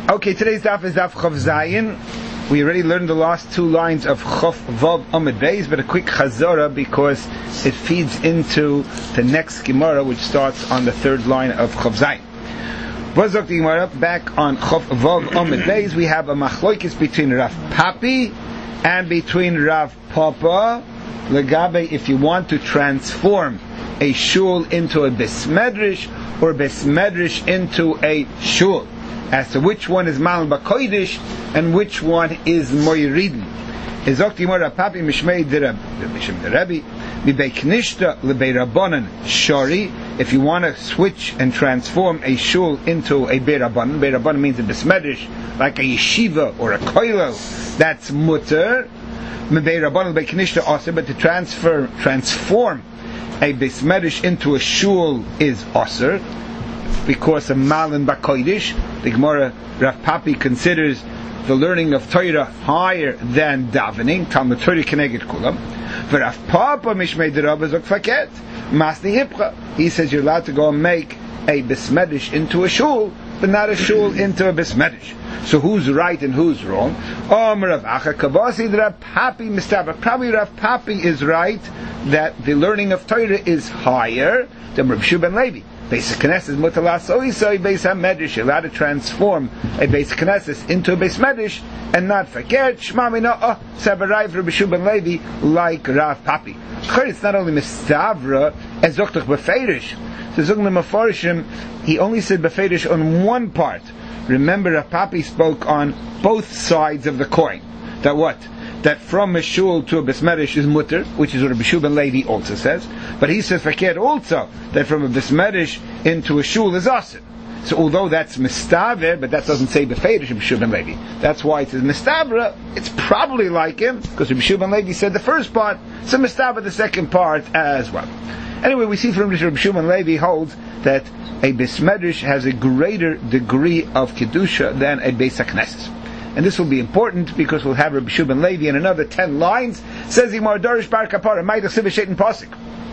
Okay, today's daf is daf Chav Zayin. We already learned the last two lines of Chav Vav Amud Beis, but a quick chazara because it feeds into the next Gemara, which starts on the third line of Chav Zayin. Vazok the Gemara, back on Chav Vav Amud Beis, we have a machloikis between Rav Papi and between Rav Papa, legabe if you want to transform a shul into a besmedrish or besmedrish into a shul, as to which one is Mal B'Kodesh and which one is Moiridin. Ezok Timor Papi Mishmei Derabi B'Bei Knishta L'Bei Rabbanan Shari. If you want to switch and transform a shul into a Bei Rabbanan means a besmedrish, like a yeshiva or a koilo, that's mutter. B'Bei Rabbanan L'Bei Knishta also, but to transform a besmedrish into a shul is aser, because of Malin B'Kodesh. The Gemara, Rav Papi considers the learning of Torah higher than davening. Talmud Torah Keneged Kulam. Rav Papa Mishmei Derabah Zok Faket Masni Ipcha. He says you're allowed to go and make a besmedish into a shul, but not a shul into a besmedish. So who's right and who's wrong? Rav Acha Kavasi Rav Papi Mistaba. Probably Rav Papi is right that the learning of Torah is higher than Rav Shua ben Levi. Basic Knesset mutalas oisoi beis hamedrish. You're allowed to transform a basic Knesset into a base medish and not forget Shema Mina Sabarai for Rabbi Shua ben Levi like Rav Papi. It's not only mistavra as zochtach beferish. So zogna mafarishim, he only said beferish on one part. Remember, Rav Papi spoke on both sides of the coin. That what? That from a shul to a besmedish is mutter, which is what Rabbi Shua ben Levi also says. But he says fakir also that from a besmedish into a shul is aser. So although that's mistaver, but that doesn't say befedish Rabbi Shua ben Levi. That's why it says mistavra. It's probably like him because Rabbi Shua ben Levi said the first part, so mistavra the second part as well. Anyway, we see from Rabbi Shua ben Levi holds that a besmedish has a greater degree of kedusha than a beis haknesses. And this will be important because we'll have Rabbi Shua ben Levi in another 10 lines. Says Imar Darish Bar Kapara, Maidach Sibashet and Pasik.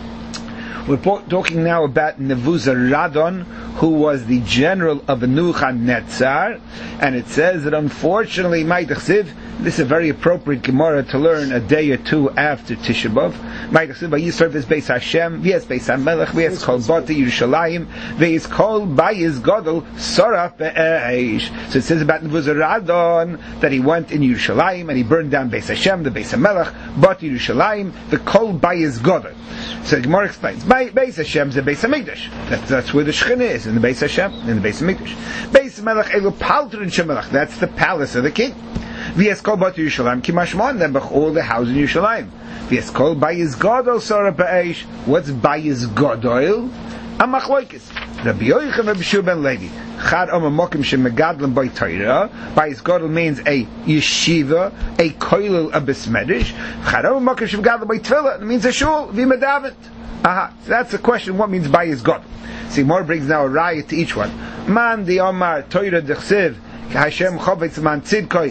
We're talking now about Nebuzaradon, who was the general of Nebuchadnezzar, and it says that unfortunately, Maidach Siv, this is a very appropriate Gemara to learn a day or two after Tisha B'Av. Maidach Siv, Yisrael is Beis Hashem, V'yes Beis HaMelech, V'yes Kol Bati Yerushalayim, V'yes Kol Bayis Godel, Soraf Be'esh. So it says about Nebuzaradon that he went in Yerushalayim and he burned down Beis Hashem, the Beis HaMelech, Bati Yerushalayim, the Kol Bayis Godel. So the Gemara explains, Beis Hashem is the Beis HaMikdash. That's where the Shechina is, in the Beis Hashem, in the Beis HaMikdash. Beis HaMelech Elu Paltrin Shemelech, that's the palace of the king. V'yes Kol Bati Yerushalayim Kimashmon, then all the houses in Yerushalayim. V'yes Kol Bayis Godol Sorah Ba'esh. What's Bayis Godol? Amachloikis. Rabbi Yochanan Rabbi Shua ben Levi. Chad Omer Mokim Shemegadlen By Torah. Bayis Godol means a yeshiva, a koilel, a besmedish. Chad Omer Mokim Shemegadlen By Tefillah. It means a shul, v'imedavit. Aha. So that's the question. What means Bayis Godol? See, more brings now a riot to each one. Man di Omar Torah Dechsiv Hashem Chovetz Man Tzidkoi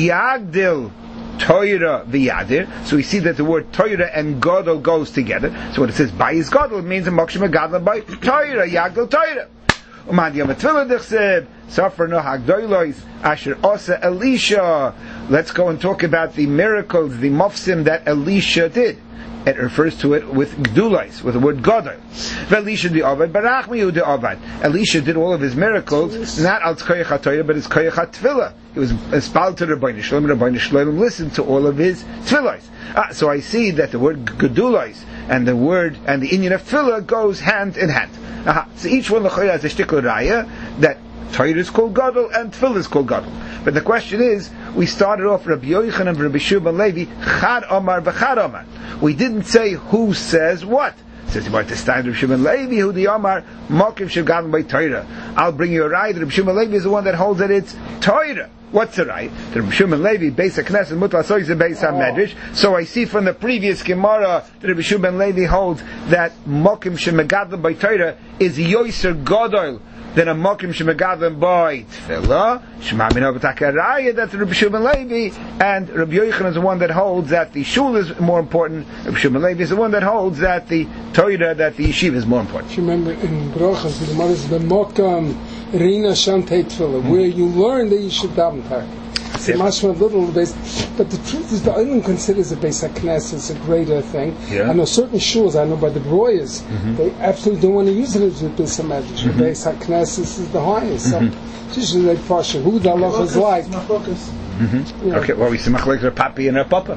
Yagdil Torah v'yadir. So we see that the word Torah and Godel goes together. So when it says Bayis Godel, it means a Mokshem Gadol by Torah, Yagdil Torah. Umad Yom Tefillah Dechsev Safar No Hagdoilois Asher Osa Elisha. Let's go and talk about the miracles, the mofsim that Elisha did. It refers to it with Gdulais, with the word Godel. Elisha di Avad, Barach Miyu di Avad. Elisha did all of his miracles, not al Tzkoyach HaTorah, but as Koyach HaTfilah. He was espaled to Rabbeinu Shalom listened to all of his Tfilais. So I see that the word Gdulais and the word and the Inyan of Tfilah goes hand in hand. So each one has a shtikl raya that Torah is called Gadol and Tefillah is called Gadol. But the question is, we started off Rabbi Yochanan and Rabbi Shua ben Levi, Chad Omar v'Chad Omar. We didn't say who says what. It says about the stand Rabbi Shua ben Levi, who the Omar, Mokim Shegadol by Torah. I'll bring you a right. Rabbi Shua ben Levi is the one that holds that it's Torah. What's the right? The Rabbi Shua ben Levi, Beis HaKnesset, Mutar Soiz Beis HaMedrash. So I see from the previous Gemara that Rabbi Shua ben Levi holds that Mokim Shegadol by Torah is Yoser Godol than a Mokim Shemegadlen by Tefillah. Shema Minah B'Takaraya, that's Rabbi Shua ben Levi, and Rabbi Yochanan is the one that holds that the shul is more important. Rabbi Shua ben Levi is the one that holds that the Torah, that the yeshiva is more important. Remember in Brachas, the Gemara is B'Mokam Rina Shantei Tefillah, where you learn that you should daven target. It's a little base, but the truth is the island considers a Beis HaKnesses a greater thing. Yeah. I know certain shuls, I know by the Broyers, they absolutely don't want to use it as a Beis HaMedrash. Beis HaKnesses is the highest. So, just as they question who the halacha is like. Okay, well, we see machlokes her papi and her papa.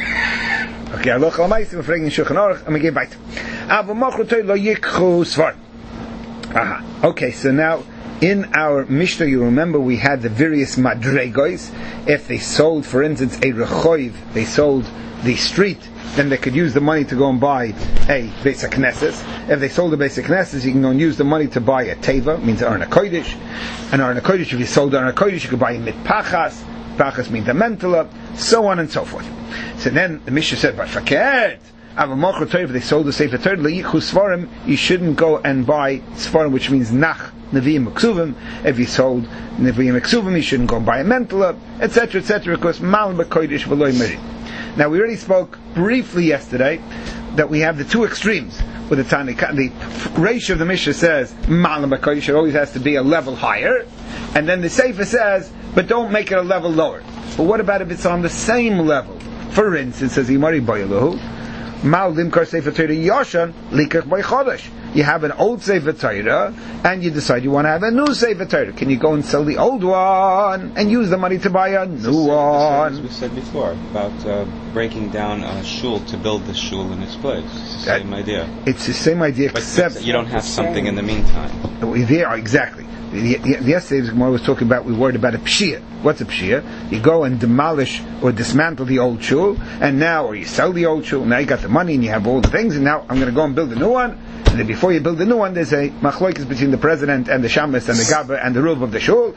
Okay, halacha l'maisa, we're fragging Shulchan Aruch, and we get weiter. Aber machrotoy lo yikchu svar. Aha. Okay, so now, in our Mishnah, you remember we had the various madregos. If they sold, for instance, a rechoiv, they sold the street, then they could use the money to go and buy a Beis HaKnesses. If they sold a Beis HaKnesses, you can go and use the money to buy a teva, means an Arna Kodesh. An Arna Kodesh, if you sold Arna Kodesh, you could buy a mitpachas. Pachas means the mentala, so on and so forth. So then the Mishnah said, but fakert. If they sold the Sefer Torah, you shouldn't go and buy Svarim, which means Nach, Nevi'im Ksuvim. If you sold Nevi'im Ksuvim, you shouldn't go and buy a Mentala, etc., etc., because Mal B'Kodesh V'Loi Merid. Now, we already spoke briefly yesterday that we have the two extremes with the Tani. The ratio of the Mishnah says Mal B'Kodesh always has to be a level higher, and then the Sefer says, but don't make it a level lower. But what about if it's on the same level? For instance, says Imari Boyelahu, Mal Limkar Sefer Torah Yoshan Likach By Chodesh. You have an old Sefer Torah, and you decide you want to have a new Sefer Torah. Can you go and sell the old one and use the money to buy a new one? As we said before about breaking down a shul to build the shul in its place. It's the same idea. It's the same idea, except you don't have something in the meantime. There, exactly. Yesterday's Gemara was talking about, we worried about a pshia. What's a pshia? You go and demolish or dismantle the old shul, and now, or you sell the old shul, now you got the money and you have all the things, and now I'm going to go and build a new one. And then before you build the new one, there's a machlokes between the president and the shamus and the gabba and the ruv of the shul.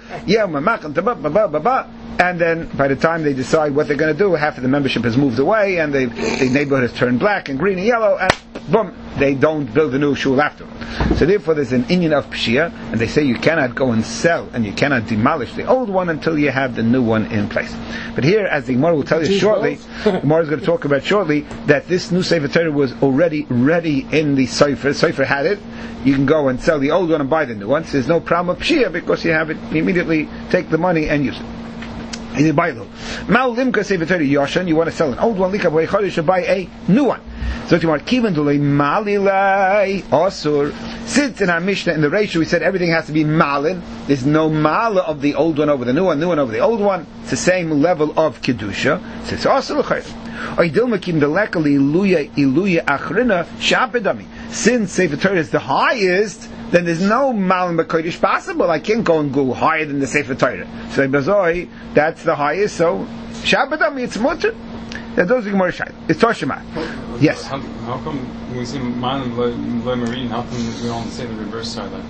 And then by the time they decide what they're going to do, half of the membership has moved away, and the neighborhood has turned black and green and yellow, and boom, they don't build a new shul after. So therefore there's an inyan of pshia, and they say you cannot go and sell and you cannot demolish the old one until you have the new one in place. But here, as the Gemara will tell you shortly, the Gemara is going to talk about shortly, that this new Sefer Torah was already ready in the Sefer. Sefer had it. You can go and sell the old one and buy the new one. So there's no problem of pshia because you have it. You immediately take the money and use it. In the Bible, Mal Limka Sefer Torah Yoshan, you want to sell an old one, Lika Boy Chodesh, buy a new one. So you want Kivan Dulei Malilai Osur. Since in our Mishnah in the ratio we said everything has to be Malin, there's no Mala of the old one over the new one over the old one. It's the same level of Kedusha. So it's Osur L'chayr. Oidil Mekim Delekali Iluya Achrina Shapedami. Since Sefer Torah is the highest, then there's no Malim B'Kodesh possible. I can't go and go higher than the Sefer Torah. So Bazoi, that's the highest, so Shabbatam, it's mutter. That those are Gemara Shai. It's Toshima. Yes. How come when we say Malim Lo Marine, how come we don't say the reverse side? Like,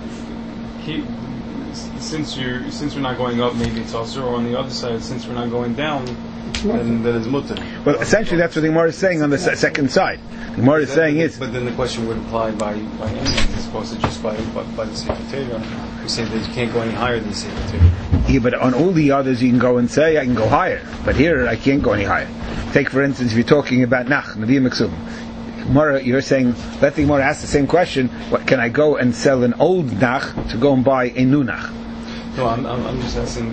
since we're not going up, maybe it's also, or on the other side, since we're not going down, then it's mutter. Well, essentially that's what the Gemara is saying on the second side. The Gemara is saying is... But then the question would apply by any means, as opposed to just by the Sefer Torah. We say that you can't go any higher than the Sefer Torah. Yeah, but on all the others you can go and say, I can go higher. But here, I can't go any higher. Take, for instance, if you're talking about Nach, Nevi'im Ksuvim. Gemara, you're saying, let the Gemara ask the same question, what, can I go and sell an old Nach to go and buy a new Nach? No, I'm just asking,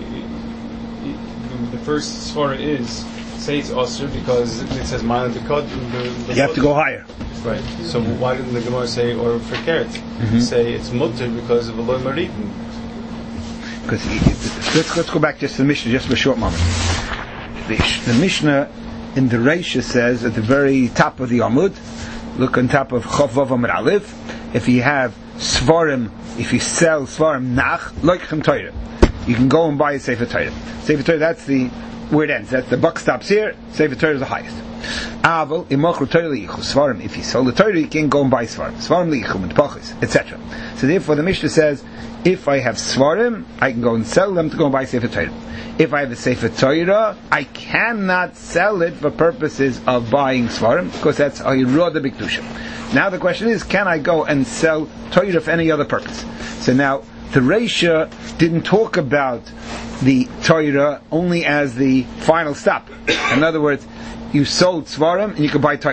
the first svara is, say it's Osir because it says Ma'ilim B'Kod. You have to go higher. Right. So why didn't the Gemara say, or Fekeret, say it's Mutter because of Eloi Maritim? Because let's go back just to the Mishnah just for a short moment. The Mishnah in the Reisha says at the very top of the Amud, look on top of Chof Vav Amud Aleph, if you have Svarim, if you sell Svarim Nach, like Chem Torah, you can go and buy a Sefer Torah. Sefer Torah, that's where it ends. That's the buck stops here. Sefer Torah is the highest. Aval imachru Torah liyichu Svarim. If you sell the Torah, you can go and buy Svarim. Svarim liyichu and pachis, etc. So therefore, the Mishnah says, if I have Svarim, I can go and sell them to go and buy Sefer Torah. If I have a Sefer Torah, I cannot sell it for purposes of buying Svarim, because that's a Yeroda B'Kedusha. Now the question is, can I go and sell Torah for any other purpose? So now, the Reisha didn't talk about the Torah only as the final stop. In other words, you sold Svarim and you could buy Torah.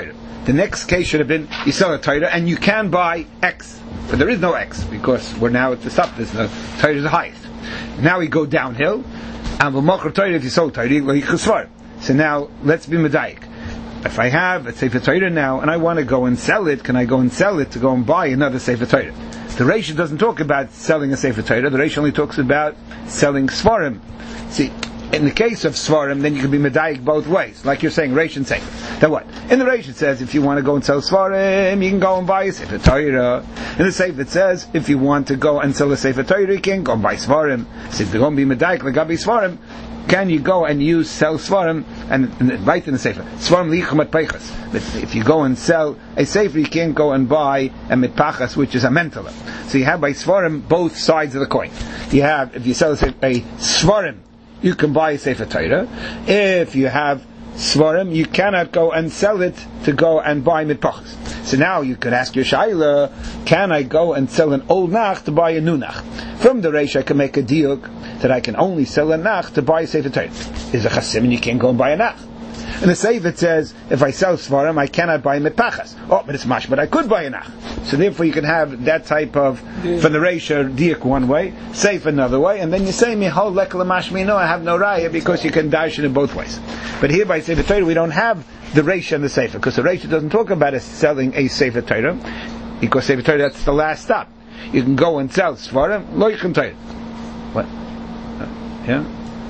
The next case should have been, you sell a Torah and you can buy X. But there is no X, because we're now at the top. The Torah is the highest. Now we go downhill, and v'machar Torah, if you sold Torah, like Chusvar. So now, let's be medayik. If I have a Sefer Torah now, and I want to go and sell it, can I go and sell it to go and buy another Sefer Torah? The Reisha doesn't talk about selling a Sefer Torah, the Reisha only talks about selling Svarim. See, in the case of Svarim, then you can be medayik both ways, like you're saying, Reish and Sefer. Then what? In the Reish it says, if you want to go and sell Svarim, you can go and buy a Sefer Torah. In the Sefer it says, if you want to go and sell a Sefer Torah, you can go and buy Svarim. So if you're going to be medayik, like Gabi Svarim, can you go and sell Svarim and write in the Sefer? Svarim lichum at peichas. But if you go and sell a Sefer, you can't go and buy a mitpachas, which is a mentala. So you have by Svarim both sides of the coin. You have, if you sell a Svarim, you can buy a Sefer Torah. If you have Svarim, you cannot go and sell it to go and buy mitpachas. So now you could ask your shaila, can I go and sell an old nach to buy a new nach? From the Reish I can make a diuk that I can only sell a nach to buy a Sefer Torah. Is a chasim and you can't go and buy a nach. And the Sefer says, if I sell Svarim, I cannot buy mitpachas. Oh, but it's mash, but I could buy a nach. So therefore you can have that type of, for the Reish, diuk one way, Sefer another way, and then you say, mihol lekal mash me, no, I have no raya, because you can dash it in both ways. But here by Sefer Torah, we don't have the Reish and the Sefer, because the Reish doesn't talk about us selling a Sefer Torah, because Sefer Torah, that's the last stop. You can go and sell Svarim, lo yichem Torah. What? Yeah?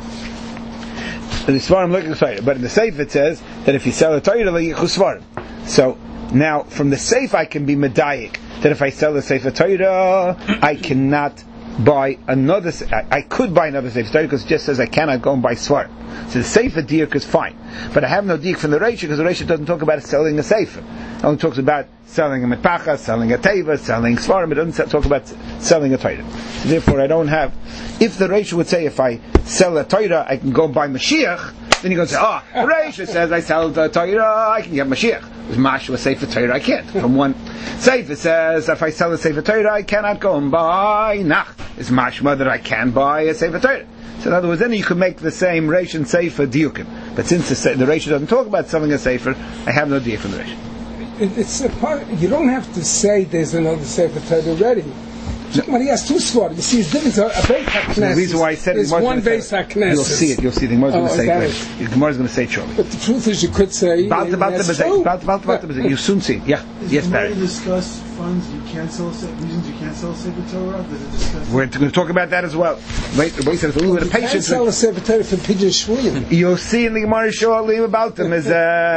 The Svarim lo yichem Torah. But in the Sefer it says that if you sell a Torah, lo yichu Svarim. So, now, from the Sefer I can be medayik, that if I sell a Sefer Torah, I cannot buy another, I could buy another Sefer Torah, because it just says I cannot go and buy Svarim. So the Sefer diuk is fine. But I have no diuk from the Reish, because the Reish doesn't talk about selling a Sefer. It only talks about selling a mitpacha, selling a teva, selling Svarim. It doesn't talk about selling a Torah. So therefore I don't have, if the Reish would say if I sell a Torah, I can go and buy Mashiach, then you go and say, the Reish says I sell the Torah, I can get Mashiach. With Mashu a Sefer Torah, I can't. From one Sefer says, if I sell a Sefer Torah, I cannot go and buy Nach. It's mashma that I can buy a Sefer Torah. So in other words, then you could make the same Reish and Sefer diukim. But since the Reish doesn't talk about selling a Sefer, I have no diuk from the Reish. It's a part, you don't have to say there's another Sefer Torah already. When he has two svarim, you see, it's different. A Beit HaKnesses. The reason why I said there's one Beit HaKnesses. You'll see it. You'll see. The Gemara is going to say it. The Gemara is going to say it shortly. But the truth is, you could say about you soon see. Yeah. Yes, Barry. Does it discuss funds you can't sell, reasons you can't sell Sefer Torah? Does it discuss? We're going to talk about that as well. Wait, a little bit of patience. You can't sell a Sefer Torah for pigeon shvuyim. You'll see in the Gemara shortly about them. So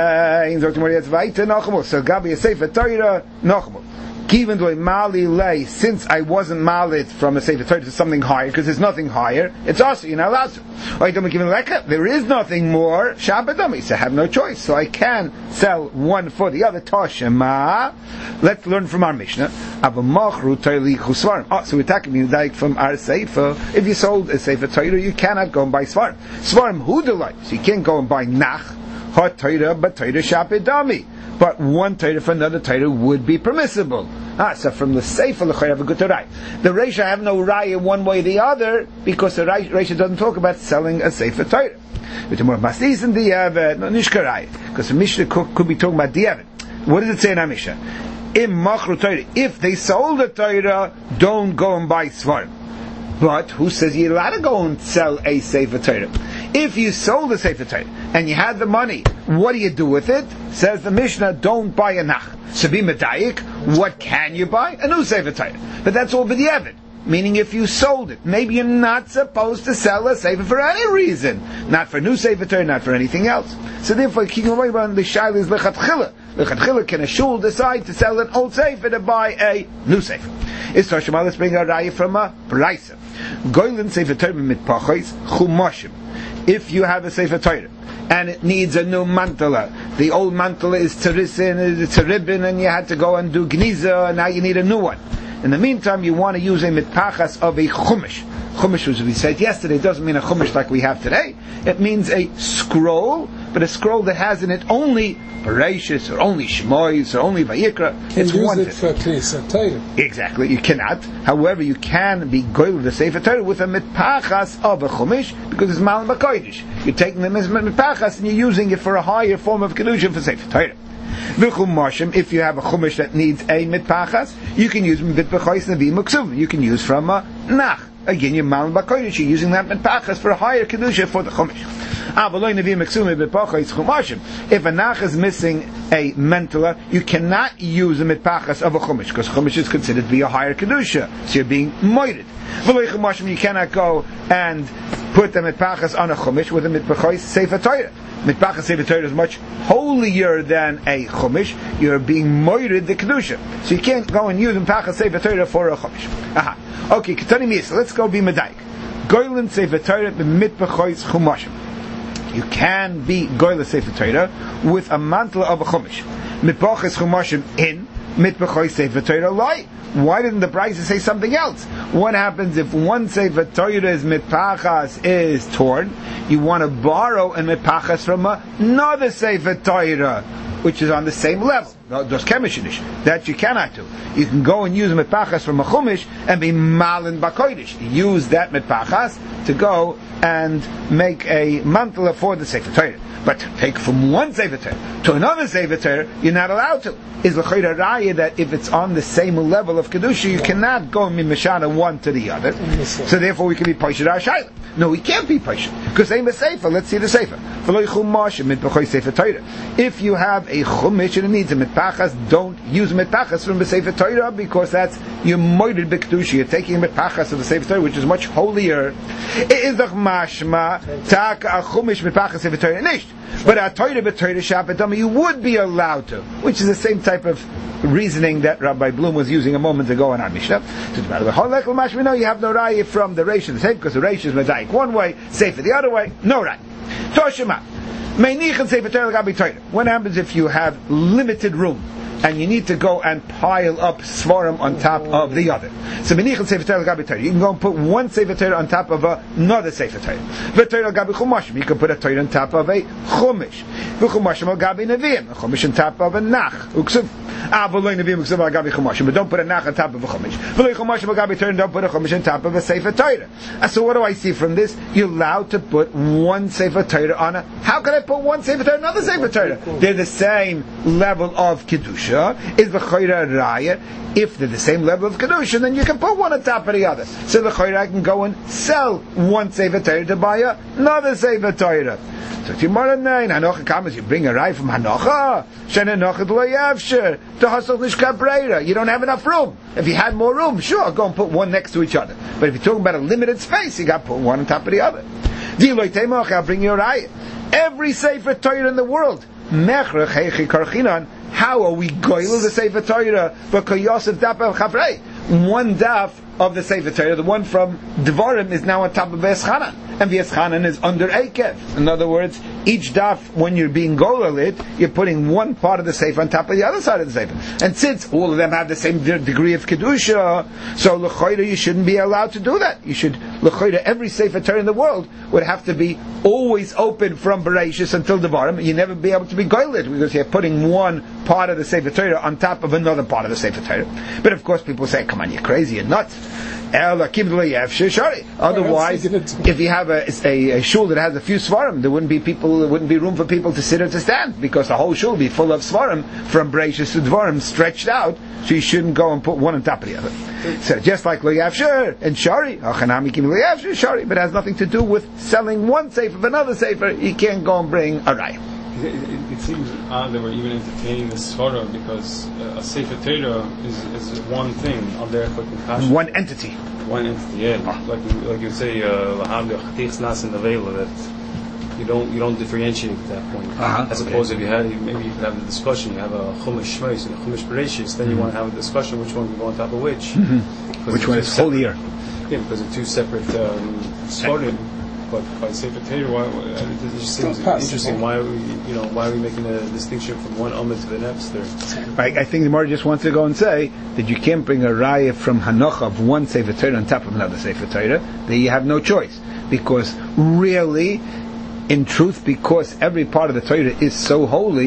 Gabi a Sefer Torah Nochmol. Given to a mali lay, since I wasn't malit from a Sefer Torah to something higher, because there's nothing higher, it's also, you're not allowed to. There is nothing more, Shabbatami, so I have no choice. So I can sell one for the other, Toshema. Let's learn from our Mishnah. So we're talking like from our Sefer. If you sold a Sefer Torah, you cannot go and buy Svarim. Svarim Hudalai, so you can't go and buy Nach, Hot Torah, but Torah Shabbatami. But one Torah for another Torah would be permissible. So from the Sefer I have a good Torah. The Reisha have no raya one way or the other, because the Reisha doesn't talk about selling a Sefer Torah. Because the Mishnah could be talking about Diavad. What does it say in our Mishnah? If they sold a Torah, don't go and buy Svarim. But who says you're allowed to go and sell a Sefer Torah? If you sold a Sefer Torah and you had the money, what do you do with it? Says the Mishnah, don't buy a nach. So be medayik, what can you buy? A new Sefer Torah. But that's all b'diavad. Meaning if you sold it, maybe you're not supposed to sell a Sefer for any reason. Not for new Sefer Torah, not for anything else. So therefore, the shaila is lechatchila. Lechatchila, can a shul decide to sell an old Sefer to buy a new Sefer? It's Toshima, let's bring a raya from a Braisa. Goylin Sefer Torah mitpachos chumashim. If you have a Sefer Torah and it needs a new mantala, the old mantala is tzarisin, it's a ribbon, and you had to go and do gniza, and now you need a new one. In the meantime, you want to use a mitpachas of a chumash. Chumash, as we said yesterday, doesn't mean a chumash like we have today. It means a scroll, but a scroll that has in it only Bereshis, or only Shmois, or only Vayikra. It's one thing. For Knisa Torah. Exactly, you cannot. However, you can be goy with the Sefer Torah with a mitpachas of a chumash, because it's mal makoidish. You're taking the mitpachas and you're using it for a higher form of kedusha for Sefer Torah. V'chumashim, if you have a chumash that needs a mitpachas, you can use mitpachos nevi muksum. You can use from a nach. Again, you're malin b'kodesh. You're using that mitpachas for a higher kedusha for the chumash. If a nach is missing a mentala, you cannot use a mitpachas of a chumash, because chumash is considered to be a higher kedusha. So you're being moited. You cannot go and put the mitpachas on a chumash with a mitpachos sefer Torah. Mitpachas sefer Torah is much holier than a chumash. You're being moited the kedusha, so you can't go and use mitpachas sefer Torah for a chumash. Okay, Ketani Misa. Let's go be medaik. Goylin sefer Torah b'mitpachos chumashim. You can be goyla sefer Torah with a mantle of a chumash. Mitpachas chumashim in mitpachos sefer Torah lie. Why didn't the Brisa say something else? What happens if one sefer Torah's mitpachas is torn? You want to borrow a mitpachas from another sefer Torah, which is on the same level. No, just kemishinish. That you cannot do. You can go and use a mitpachas from a chumash and be malin b'kodesh. Use that mitpachas to go and make a mantle for the sefer Torah. But to take from one sefer Torah to another sefer Torah, you're not allowed to. Is l'chayra raya that if it's on the same level of kedusha, you cannot go mimashana one to the other. So therefore, we can be paishet ashayla. No, we can't be paishet because they a sefer. Let's see the sefer. If you have a chumash and it needs a mitpachas, don't use mitpachas from the sefer Torah, because that's you're moided b'kedusha. You're taking a mitpachas of the sefer Torah, which is much holier. It is the mashma tak a chumash mitpachas sefer Torah nicht. But a Torah b'Torah Shabbat you would be allowed to, which is the same type of reasoning that Rabbi Bloom was using a moment ago in our Mishnah. We know you have no raya from the Reish the same, because the Reish is Medaik one way, Sefer the other way, no raya. Toshima. What happens if you have limited room and you need to go and pile up svarim on top of the other? So you can go and put one sefer Torah on top of another sefer Torah. You can put a Torah on top of a chumash. A chumash on top of a nach. But don't put a nach on top of a chumash. Don't put a chumash on top of a sefer Torah. So what do I see from this? You're allowed to put one sefer Torah on a. How can I put one sefer Torah on another sefer Torah? They're the same level of kedusha. Is the chayra raya? If they're the same level of kedusha, then you can put one on top of the other. So the chayra can go and sell one sefer Torah to buy another sefer Torah. So tomorrow night, Hanocha comes, you bring a rye from Hanocha. Shana Nocha lo yavsher. To hasel nishka breira. You don't have enough room. If you had more room, sure, go and put one next to each other. But if you're talking about a limited space, you got to put one on top of the other. I'll bring you a rye. Every sefer Torah in the world. How are we goyel the sefer Torah? One daf of the sefer Torah, the one from Devarim, is now on top of V'eschanan, and V'eschanan is under Eikev. In other words, each daf, when you're being goyel it, you're putting one part of the sefer on top of the other side of the sefer. And since all of them have the same degree of kedusha, so l'choyra you shouldn't be allowed to do that. You should l'choyra every sefer Torah in the world would have to be always open from Bereshis until Devarim. You never be able to be goyel it because you're putting one part of the sefer Torah on top of another part of the sefer Torah. But of course, people say, "Come on, you're crazy, you're nuts." Otherwise, if you have a shul that has a few svarim, there wouldn't be room for people to sit or to stand, because the whole shul would be full of svarim from Bereshis to Devarim stretched out. So you shouldn't go and put one on top of the other. So just like lo yavsher and shari, shari, but it has nothing to do with selling one sefer of another sefer. You can't go and bring a raya. It seems odd that we're even entertaining this svara, because a sefer Torah is one thing. One entity. One entity, yeah. Like you say, that you don't differentiate at that point. As opposed if maybe you could have the discussion. You have a chumash shmeis and a chumash bereshis. Then you want to have a discussion which one can go on top of which. Which one is holier? Yeah, because they're two separate svarim. But by Sefer Torah, it just seems interesting. Why are we making a distinction from one Amud to the next? Right, I think the Gemara just wants to go and say that you can't bring a raya from Hanocha of one Sefer Torah on top of another Sefer Torah. That you have no choice, because really, in truth, because every part of the Torah is so holy,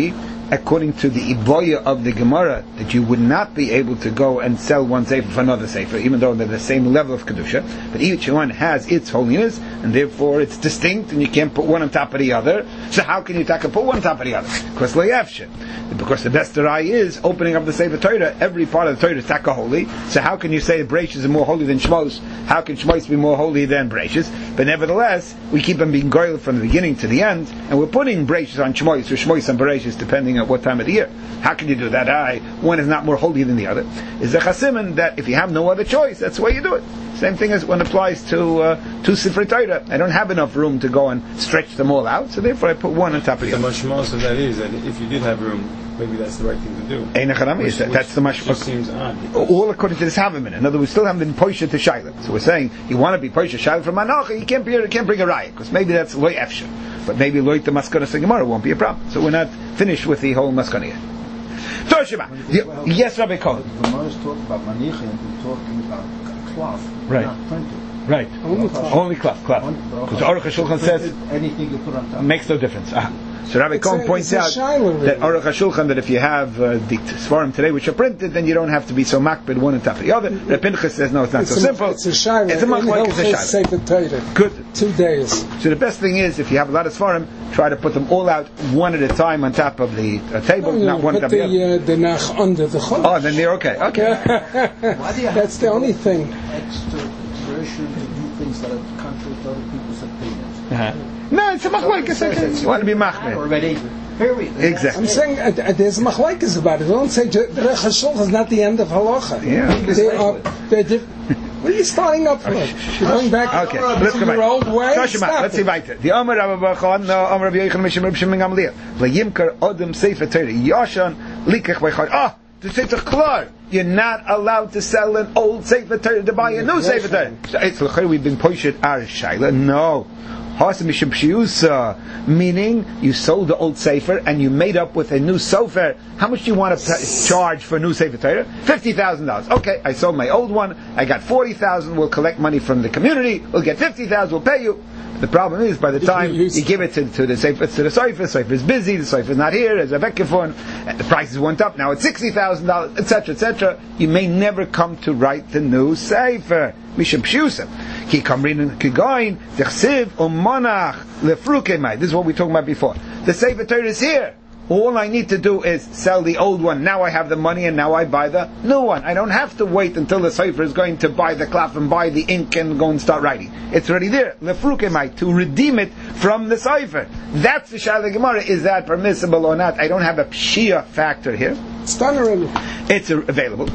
according to the Iboya of the Gemara, that you would not be able to go and sell one sefer for another sefer, even though they're the same level of Kedusha. But each one has its holiness, and therefore it's distinct, and you can't put one on top of the other. So how can you put one on top of the other? Because the best Rai is opening up the Sefer Torah. Every part of the Torah is taka holy. So how can you say Bereishis is more holy than Shmos? How can Shmos be more holy than Bereishis? But nevertheless, we keep them being goyel from the beginning to the end, and we're putting Bereishis on Shmos or Shmos on Bereishis depending on what time of the year. How can you do that? One is not more holy than the other. Is the chasimin that if you have no other choice, that's the way you do it. Same thing as when it applies to Sifrei Torah. I don't have enough room to go and stretch them all out, so therefore I put one on top of the other. The mashmos of that is that if you did have room, maybe that's the right thing to do. That's the mashmos. Just seems odd. All according to this Havamin. In other words, we still haven't been poisha to Shaila. So we're saying you want to be poisha Shaila from Manacha, you can't bring a raya because maybe that's loy efsha, but maybe loy the maskana Gemara won't be a problem. So we're not finished with the whole maskana yet. Yes, Rabbi Cohen. The Gemara is talking about manicha and we're talking about cloth. Right. Not printed. Right. Only cloth. Because Aruch HaShulchan says anything you put on top makes no difference. So Rabbi Cohen points out that Aruch HaShulchan, that if you have the Svarim today which are printed, then you don't have to be so makbid one on top of the other. Rabbi Pinchas says no, it's not so simple. It's a shayla. It's a machlokes, it's a shayla. Good. 2 days. So the best thing is if you have a lot of Svarim, try to put them all out one at a time on top of the table, not one on top of the other. The nach under the chumash. Oh, then they're okay. That's the only thing. extra version to do things that are contrary to other people's opinions. No, it's a machlokes. You want to be machmir. Already. Exactly. I'm saying there's machlokes about it. Don't say the Aruch HaShulchan is not the end of halacha. Yeah. What are you starting up with? You're going back to your old way? Let's see weiter. The Amar Rabbi Bachon, Amar Rabbi Yochanan Mishim Rabbi Shimon Gamliel. LeYimker Odem Sefer Torah Yashan Likach Vaychar. The Sefer Klar. You're not allowed to sell an old Sefer Torah to buy a new Sefer Torah. So it's l'chayr we've been poshet ar shayla. No. Meaning you sold the old Sefer and you made up with a new Sefer. How much do you want to charge for a new Sefer Torah? $50,000. Okay, I sold my old one. I got $40,000. We'll collect money from the community. We'll get $50,000. We'll pay you. The problem is, by the time you give it to the Sefer, the Sefer is busy. The Sefer is not here. There's a vekifon. The prices went up. Now it's $60,000, etc., etc. You may never come to write the new Sefer. Misham Pshusam. Ki kamrin kigoin dechsiv umonach lefrukemai. This is what we were talking about before. The Sefer Torah is here. All I need to do is sell the old one. Now I have the money and now I buy the new one. I don't have to wait until the Sefer is going to buy the cloth and buy the ink and go and start writing. It's already there. Lefrukemai, to redeem it from the Sefer. That's the Shaila Gemara. Is that permissible or not? I don't have a Pshia factor here. It's done already. It's available.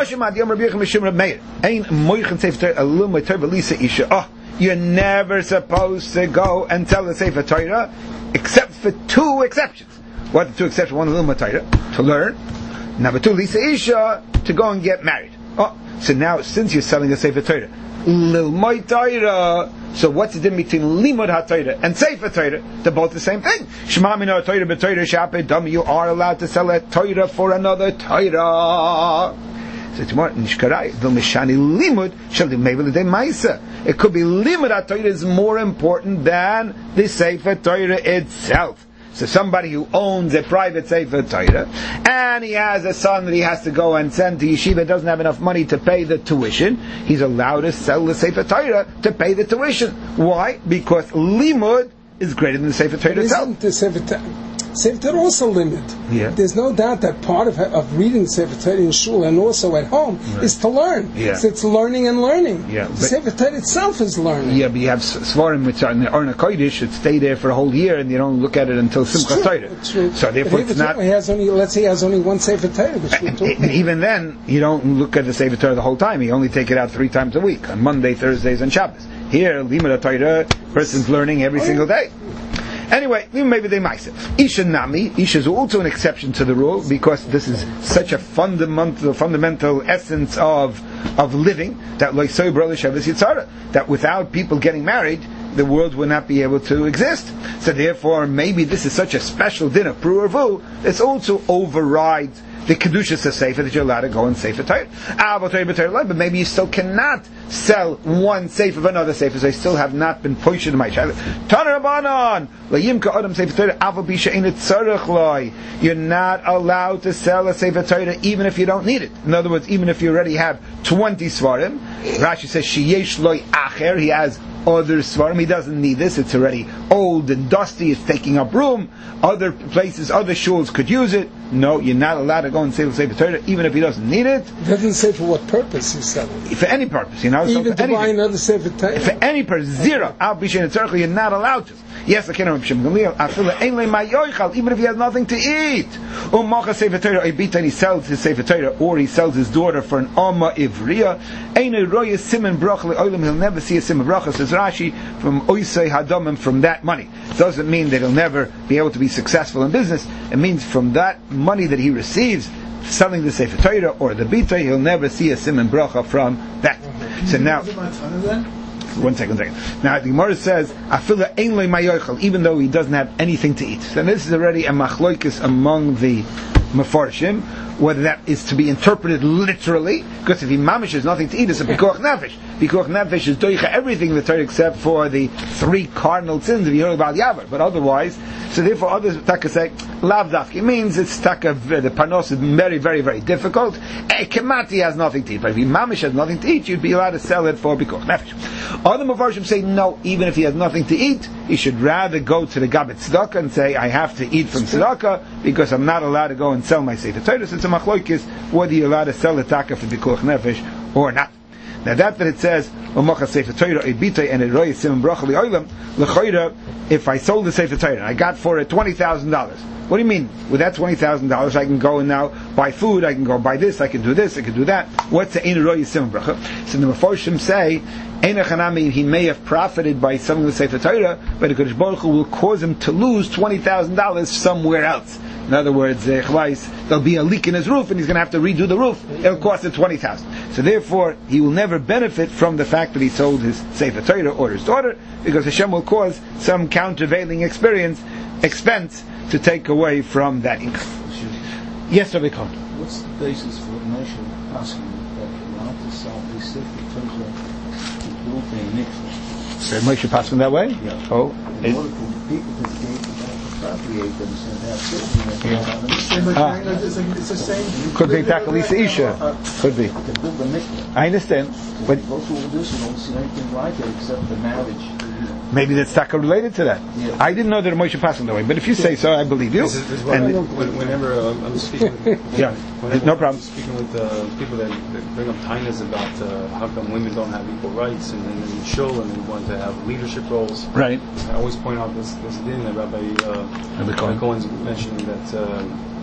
You're never supposed to go and tell the Sefer Torah except for two exceptions. What are the two exceptions? One, Lilma Torah, to learn. Number two, Lisa Isha, to go and get married. So now, since you're selling the Sefer Torah, Lilma Torah, so what's the difference between Limud HaTorah and Sefer Torah? They're both the same thing. Shema min HaTorah b'Torah shapeh dam. You are allowed to sell a Torah for another Torah. So it's more nishkarai. V'l mishani limud shall maybe l'dei ma'isa. It could be Limud HaTorah is more important than the Sefer Torah itself. So somebody who owns a private Sefer Torah, and he has a son that he has to go and send to yeshiva, doesn't have enough money to pay the tuition, he's allowed to sell the Sefer Torah to pay the tuition. Why? Because limud is greater than the Sefer Torah itself. Isn't the Sefer Torah also limit? Yeah. There's no doubt that part of reading Sefer Torah in shul and also at home is to learn. Yeah. So it's learning and learning. Yeah, the Sefer Torah itself is learning. Yeah, but you have Svarim which are in the Arna Kodesh that stay there for a whole year and you don't look at it until Simchas Torah. So therefore it's not... Let's say he has only one Sefer Torah. And even then, you don't look at the Sefer Torah the whole time. You only take it out 3 times a week, on Monday, Thursdays, and Shabbos. Here, Limud HaTorah, person's learning every single day. Anyway, maybe they might say. Isha Nami, Isha is also an exception to the rule because this is such a fundamental essence of living that like so brother Shabbos Yitzhara, that without people getting married, the world would not be able to exist. So therefore, maybe this is such a special din of Pru'ervu, it's also overrides the Kedushas of Sefer that you're allowed to go and Sefer Torah. But maybe you still cannot sell one Sefer of another Sefer, so they still have not been pushed in my child. You're not allowed to sell a Sefer Torah even if you don't need it. In other words, even if you already have 20 Svarim. Rashi says, Sheyesh loy acher, he has other Svarim, he doesn't need this, it's already old and dusty, it's taking up room. Other places, other shuls could use it. No, you're not allowed to go and sell Sefer Torah even if he doesn't need it. It doesn't say for what purpose he's selling it. For any purpose, you know. Even to buy another Sefer Torah? For any purpose, zero. You're not allowed to. Yes, I can remember even if he has nothing to eat. And he sells his Sefer Torah, or he sells his daughter for an Amma Ivriya. He'll never see a Siman Bracha, says Rashi, from Oisei Hadamim, from that money. Doesn't mean that he'll never be able to be successful in business. It means from that money that he receives, selling the Sefer Torah or the Bita, he'll never see a Siman Bracha from that. So now, one second. Now the Gemara says, "Afila ein lo mayochel," even though he doesn't have anything to eat. So this is already a machloikis among the Mefarshim, whether that is to be interpreted literally, because if he mamish has nothing to eat, it's a pikuach nefesh. Pikuach nefesh is doicha everything in the Torah except for the 3 cardinal sins of Yehuda Bal Yavar. But otherwise, so therefore others taka say lav dafki. It means it's taka, the parnos is very, very, very difficult. Kemati has nothing to eat, but if he mamish has nothing to eat, you'd be allowed to sell it for pikuach nefesh. Other Mefarshim say no, even if he has nothing to eat, he should rather go to the Gabbat Tzedakah and say, I have to eat from Tzedakah because I'm not allowed to go and sell my Sefer Torah. So it's a machloikis whether you're allowed to sell the taka for pikuach nefesh or not. Now that it says, Sefer Torah Eibitay and Eroy Siman Bracha Li'olam L'choira, if I sold the Sefer Torah and I got for it $20,000, what do you mean? With that $20,000 I can go and now buy food, I can go buy this, I can do this, I can do that. What's the Eroy Siman Bracha? So the Mefarshim say, he may have profited by selling the Sefer Torah, but the Kodesh Baruch Hu will cause him to lose $20,000 somewhere else. In other words, there'll be a leak in his roof and he's going to have to redo the roof. It'll cost him $20,000. So therefore, he will never benefit from the fact that he sold his Sefer Torah or his daughter, because Hashem will cause some countervailing expense to take away from that income. Yes, Rabbi Cohen. What's the basis for the nation asking that you're allowed to sell a Sefer Torah? So Moshe passed from that way? Yeah. Oh. In order for people to appropriate them and have certain it's the same. Could be Takalisa Isha. Could be. to build a mikveh. I understand. But Go through all this, you don't see anything like it except the marriage. maybe that's taka related to that. Yeah. I didn't know that Moshe passed that way, but if you say so, I believe you. This is what whenever I'm speaking with, yeah, no problem. I'm speaking with people that bring up tainas about how come women don't have equal rights, and then in shul and they want to have leadership roles. Right. I always point out this din that Rabbi Cohen's mentioning that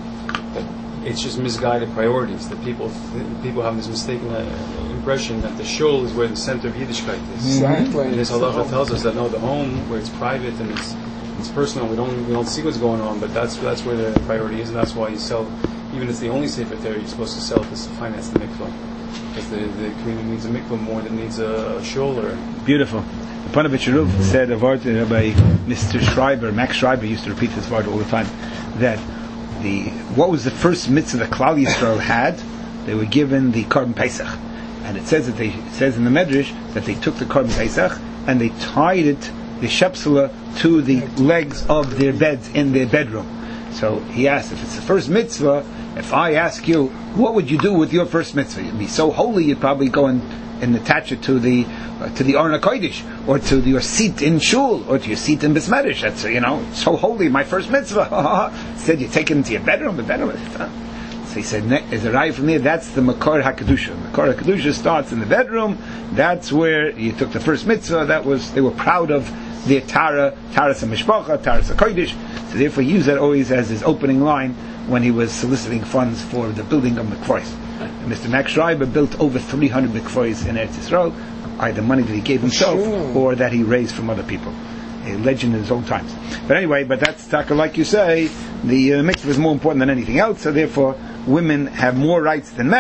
it's just misguided priorities. That people have this mistaken impression that the shul is where the center of Yiddishkeit is. Exactly. And this halacha tells us that no, the home where it's private and it's personal, we don't see what's going on, but that's where the priority is, and that's why you sell. Even if it's the only sefer there, you're supposed to sell this to finance the mikvah, because the community needs a mikvah more than needs a shul. Or Beautiful. The Panovich Ruv said a word by Mr. Schreiber. Max Schreiber used to repeat this word all the time. That what was the first mitzvah that Klal Yisrael had? They were given the Korban Pesach, and it says in the Medrash that they took the Korban Pesach and they tied it, the shepsula, to the legs of their beds in their bedroom. So he asked, if it's the first mitzvah, if I ask you, what would you do with your first mitzvah? You'd be so holy, you'd probably go and attach it to the Aron HaKodesh, or to your seat in shul, or to your seat in Bismedish. That's so holy, my first mitzvah. Said you take it into your bedroom. So he said, is a raya from there? That's the Makor HaKedusha. Makor HaKedusha starts in the bedroom. That's where you took the first mitzvah. They were proud of their Taras HaMishpacha, Taras HaKodesh. So therefore he used that always as his opening line when he was soliciting funds for the building of mikvahs. Mr. Max Schreiber built over 300 mikvahs in Eretz Yisrael, either money that he gave himself or that he raised from other people. A legend in his own times. But anyway, that's taka, like you say, the mikvah is more important than anything else, so therefore women have more rights than men,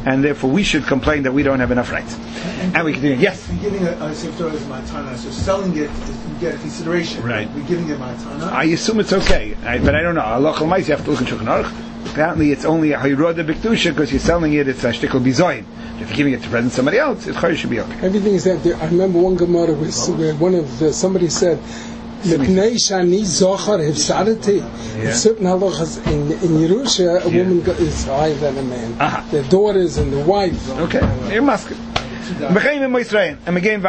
and therefore we should complain that we don't have enough rights. And we continue. Yes? If you're giving a Sefer Torah as matana, so selling it, you get a consideration. Right. We're giving it matana. I assume it's okay, but I don't know. Allah Chalmais, you have to look in Shulchan Aruch. Apparently it's only a Hayroda B'Kedusha because you're selling it, it's a shtickle bizoyin. If you're giving it to present somebody else, it should be okay. Everything is that. I remember one Gemara where one of somebody said, "Mipnei shani zochar hifsadati." If certain halachas in Yerusha, a woman is higher than a man. The daughters and the wife. Okay, you're masking. And again,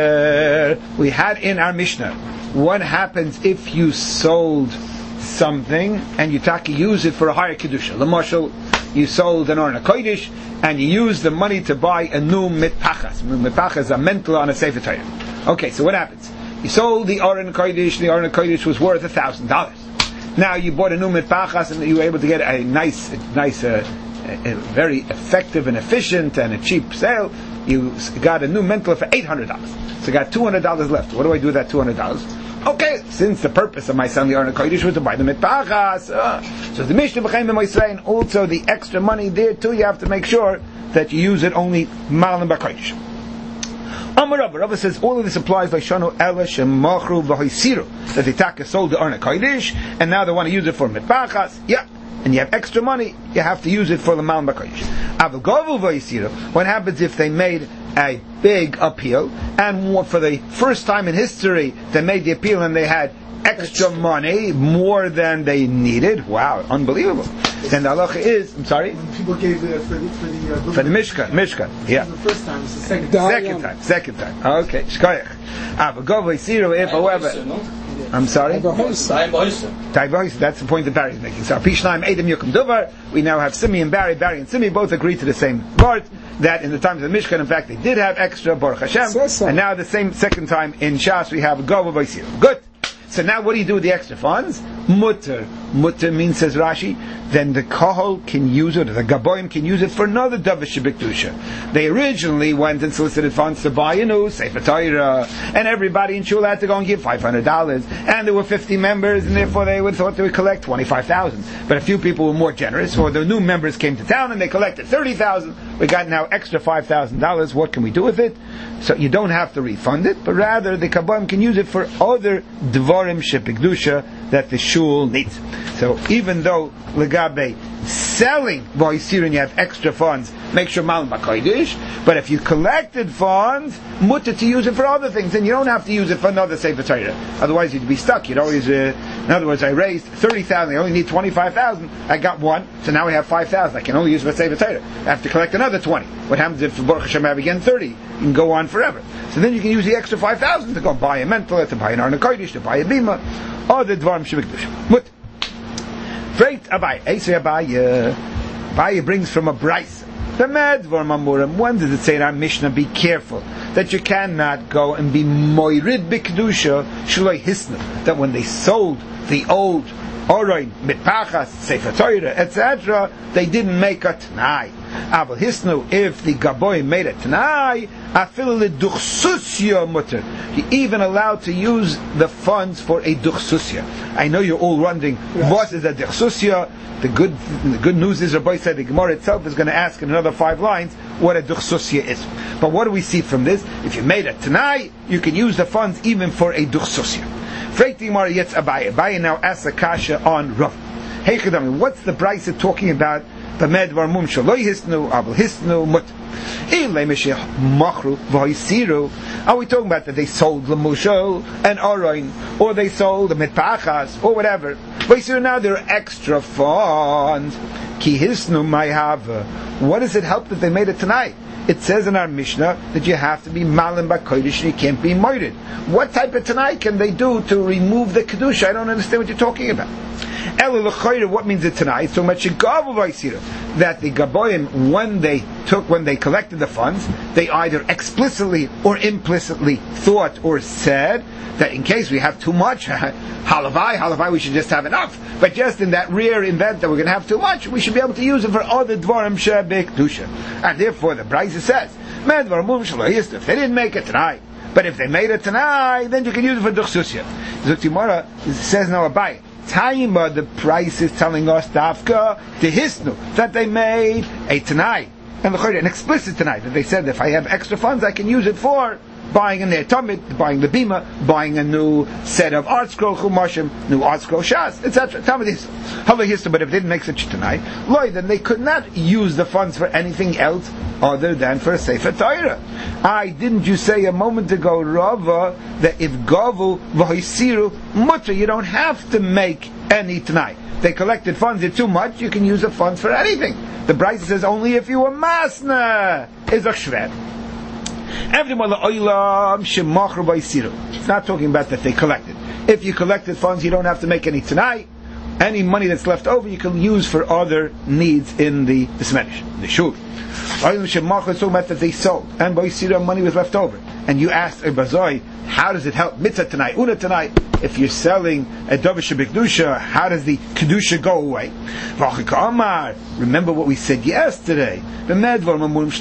we had in our Mishnah, what happens if you sold something and you use it for a higher kedusha? L'mashal, you sold an Orna Kodesh and you used the money to buy a new mitpachas. Mitpachas is a mental on a Sefer Torah. Okay, so what happens? You sold the Orna Kodesh. The Orna Kodesh was worth $1,000. Now you bought a new mitpachas and you were able to get a nice, a very effective and efficient and a cheap sale. You got a new mental for $800. So you got $200 left. What do I do with that $200? Okay, since the purpose of my selling the Orna Kodesh was to buy the mitpachas, so the Mishnah became the Moisrain. Also, the extra money there too, you have to make sure that you use it only malam b'kodesh. Amar Rabba says all of this applies like Shano Elash and Machru v'Hoisiru, that the Taka sold the Orna Kodesh and now they want to use it for mitpachas. Yeah. And you have extra money, you have to use it for the malam b'kodesh. Aval Govu v'Hoisiru. What happens if they made a big appeal, and for the first time in history they made the appeal and they had extra money, more than they needed? Wow, unbelievable. Then the halacha is, I'm sorry? When people gave it for the Mishkan, yeah. The first time, it's the second time. Okay, shkoyach. If, however, I'm sorry? That's the point that Barry is making. So, Pishnaim Edom Yukum Duvar, we now have Simi and Barry. Barry and Simi both agree to the same part, that in the times of the Mishkan, in fact, they did have extra, Baruch Hashem, and now the same second time in Shas, we have Gova Vaisir. Good. So now what do you do with the extra funds? Mutter. Mutter means, says Rashi, then the Kohol can use it, or the Gaboim can use it for another Davish Bikdusha. They originally went and solicited funds to buy a new Sefer Torah, and everybody in Shul had to go and give $500, and there were 50 members, and therefore they thought they would collect $25,000. But a few people were more generous, or the new members came to town and they collected $30,000. We got now extra $5,000. What can we do with it? So you don't have to refund it, but rather the Gaboim can use it for other Dvarim Shepikdusha that the Shul needs. So even though Legabe selling Voisirin you have extra funds, make sure Malam HaKodesh, but if you collected funds, mutter to use it for other things, and you don't have to use it for another Sefer Torah. Otherwise you'd be stuck. You'd always, in other words, I raised 30,000, I only need 25,000, I got one, so now we have 5,000, I can only use it for Sefer Torah. I have to collect another 20. What happens if Baruch Hashem I have again 30? You can go on forever. So then you can use the extra 5,000 to go buy a mental, to buy an Orna Kodesh, to buy a bima, or the Dvarim Shebikdush. But Freit Abai, Eisei Abai brings from a Bryce. The Medvar Mamurim, when does it say in our Mishnah, be careful, that you cannot go and be Moirid Bikdusha, Shloi Hisna, that when they sold the old Oroin, Mitpachas, Sefer Torah, etc., they didn't make a Tanai. Aval Hisnu, if the Gaboy made a Tanai, Afil Duchsusya Mutter. He even allowed to use the funds for a Duchsusya. I know you're all wondering, what is a Duchsusya? The good news is, Rabbi said, the Gemara itself is going to ask in another 5 lines what a Duchsusya is. But what do we see from this? If you made a Tanai, you can use the funds even for a Duchsusya. Abaye now asks a kasha on Rav. Hey Chidami, what's the Brisa talking about? The Medvar Mum Shaloi Hisnu, Abel Hisnu, Mut. Are we talking about that they sold Lamushal and Oroin, or they sold the Mitpachas, or whatever? But now there are extra funds. Ki Hisnu Mayhava. What does it help that they made it tonight? It says in our Mishnah that you have to be Malim B'Kodesh and you can't be Moirid. What type of Tanai can they do to remove the Kedusha? I don't understand what you're talking about. What means it tonight? So much that the Gaboim, when they collected the funds, they either explicitly or implicitly thought or said that in case we have too much, halavai, we should just have enough. But just in that rare event that we're going to have too much, we should be able to use it for other dvarim shebekdusha. And therefore, the Brisa says, if they didn't make it tonight, but if they made it tonight, then you can use it for duchsusya. Zuktimara says now Abai. Taima, the price is telling us Dafka, the Hisnu, that they made a Tanai. and an explicit tonight that they said if I have extra funds, I can use it for buying a Ner Tamid, buying the Bima, buying a new set of art scroll Chumashim, new art scroll Shas, etc. But if they didn't make such tonight, then they could not use the funds for anything else other than for a Sefer Torah. Didn't you say a moment ago, Rava, that if Gavu v'hoisiru mutter, you don't have to make any tonight. They collected funds, they're too much, you can use the funds for anything. The Braisa says only if you were masna is a shvet. It's not talking about that they collected. If you collected funds, you don't have to make any tonight. Any money that's left over, you can use for other needs in the Smedish, the shul. It's talking about that they sold, and money was left over. And you asked Bazoi, how does it help mitzvah tonight, una tonight? If you're selling a dovish b'kedusha, how does the kedusha go away? Remember what we said yesterday. You remember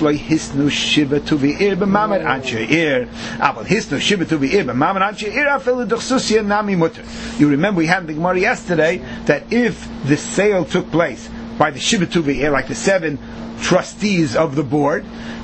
we had the Gemara yesterday that if the sale took place by the Shibatu V'ir, like the 7 trustees of the board,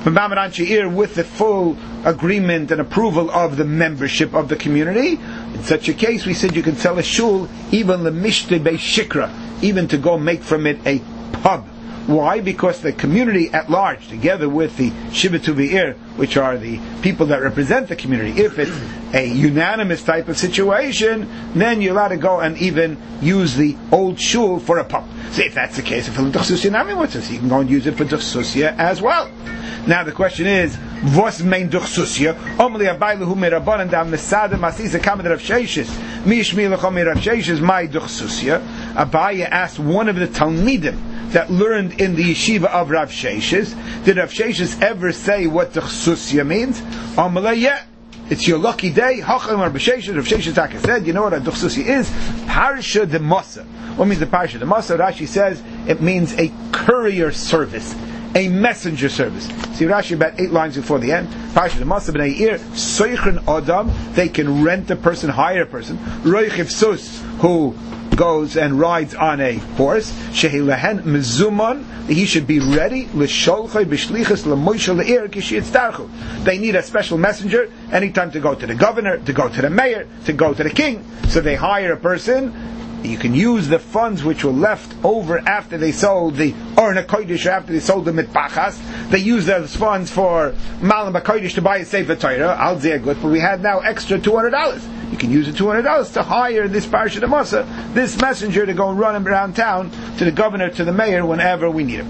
with the full agreement and approval of the membership of the community, in such a case we said you can sell a shul, even the mishte be shikra, even to go make from it a pub. Why? Because the community at large, together with the Shibatu V'ir, which are the people that represent the community, if it's a unanimous type of situation, then you're allowed to go and even use the old shul for a pub. So if that's the case, if it's you can go and use it for Duchsusia as well. Now the question is, Vos mein Duchsusia? Omli Abaylu hu merabanan da mesada masisa kamed Rav Sheshes. Mishmi lechom Rav Sheshes my Duchsusia. Abaya asked one of the Talmidim that learned in the yeshiva of Rav Sheshes, did Rav Sheshes ever say what Duchsusia means? Omli, yeah. It's your lucky day. Hacham Rav Sheshes. Rav Sheshes Taka said, you know what a Duchsusia is? Parsha de Masa. What means the Parsha de Masa? Rashi says it means a courier service, a messenger service. See Rashi about 8 lines before the end. Parsha de Masa b'nei Ir soichen adam. They can rent a person, hire a person. Roichiv sus, who goes and rides on a horse. Shehilehen mezumon. He should be ready. L'sholchay b'shlichus l'moisha le'ir kishiyitzdarchu. They need a special messenger anytime to go to the governor, to go to the mayor, to go to the king. So they hire a person. You can use the funds which were left over after they sold the Orna Kodesh, after they sold the Mitpachas. They use those funds for Malam HaKodesh to buy a Sefer Torah. Al Zeh good, but we had now extra $200. You can use the $200 to hire this Parsha de Masa, this messenger to go and run him around town to the governor, to the mayor, whenever we need him.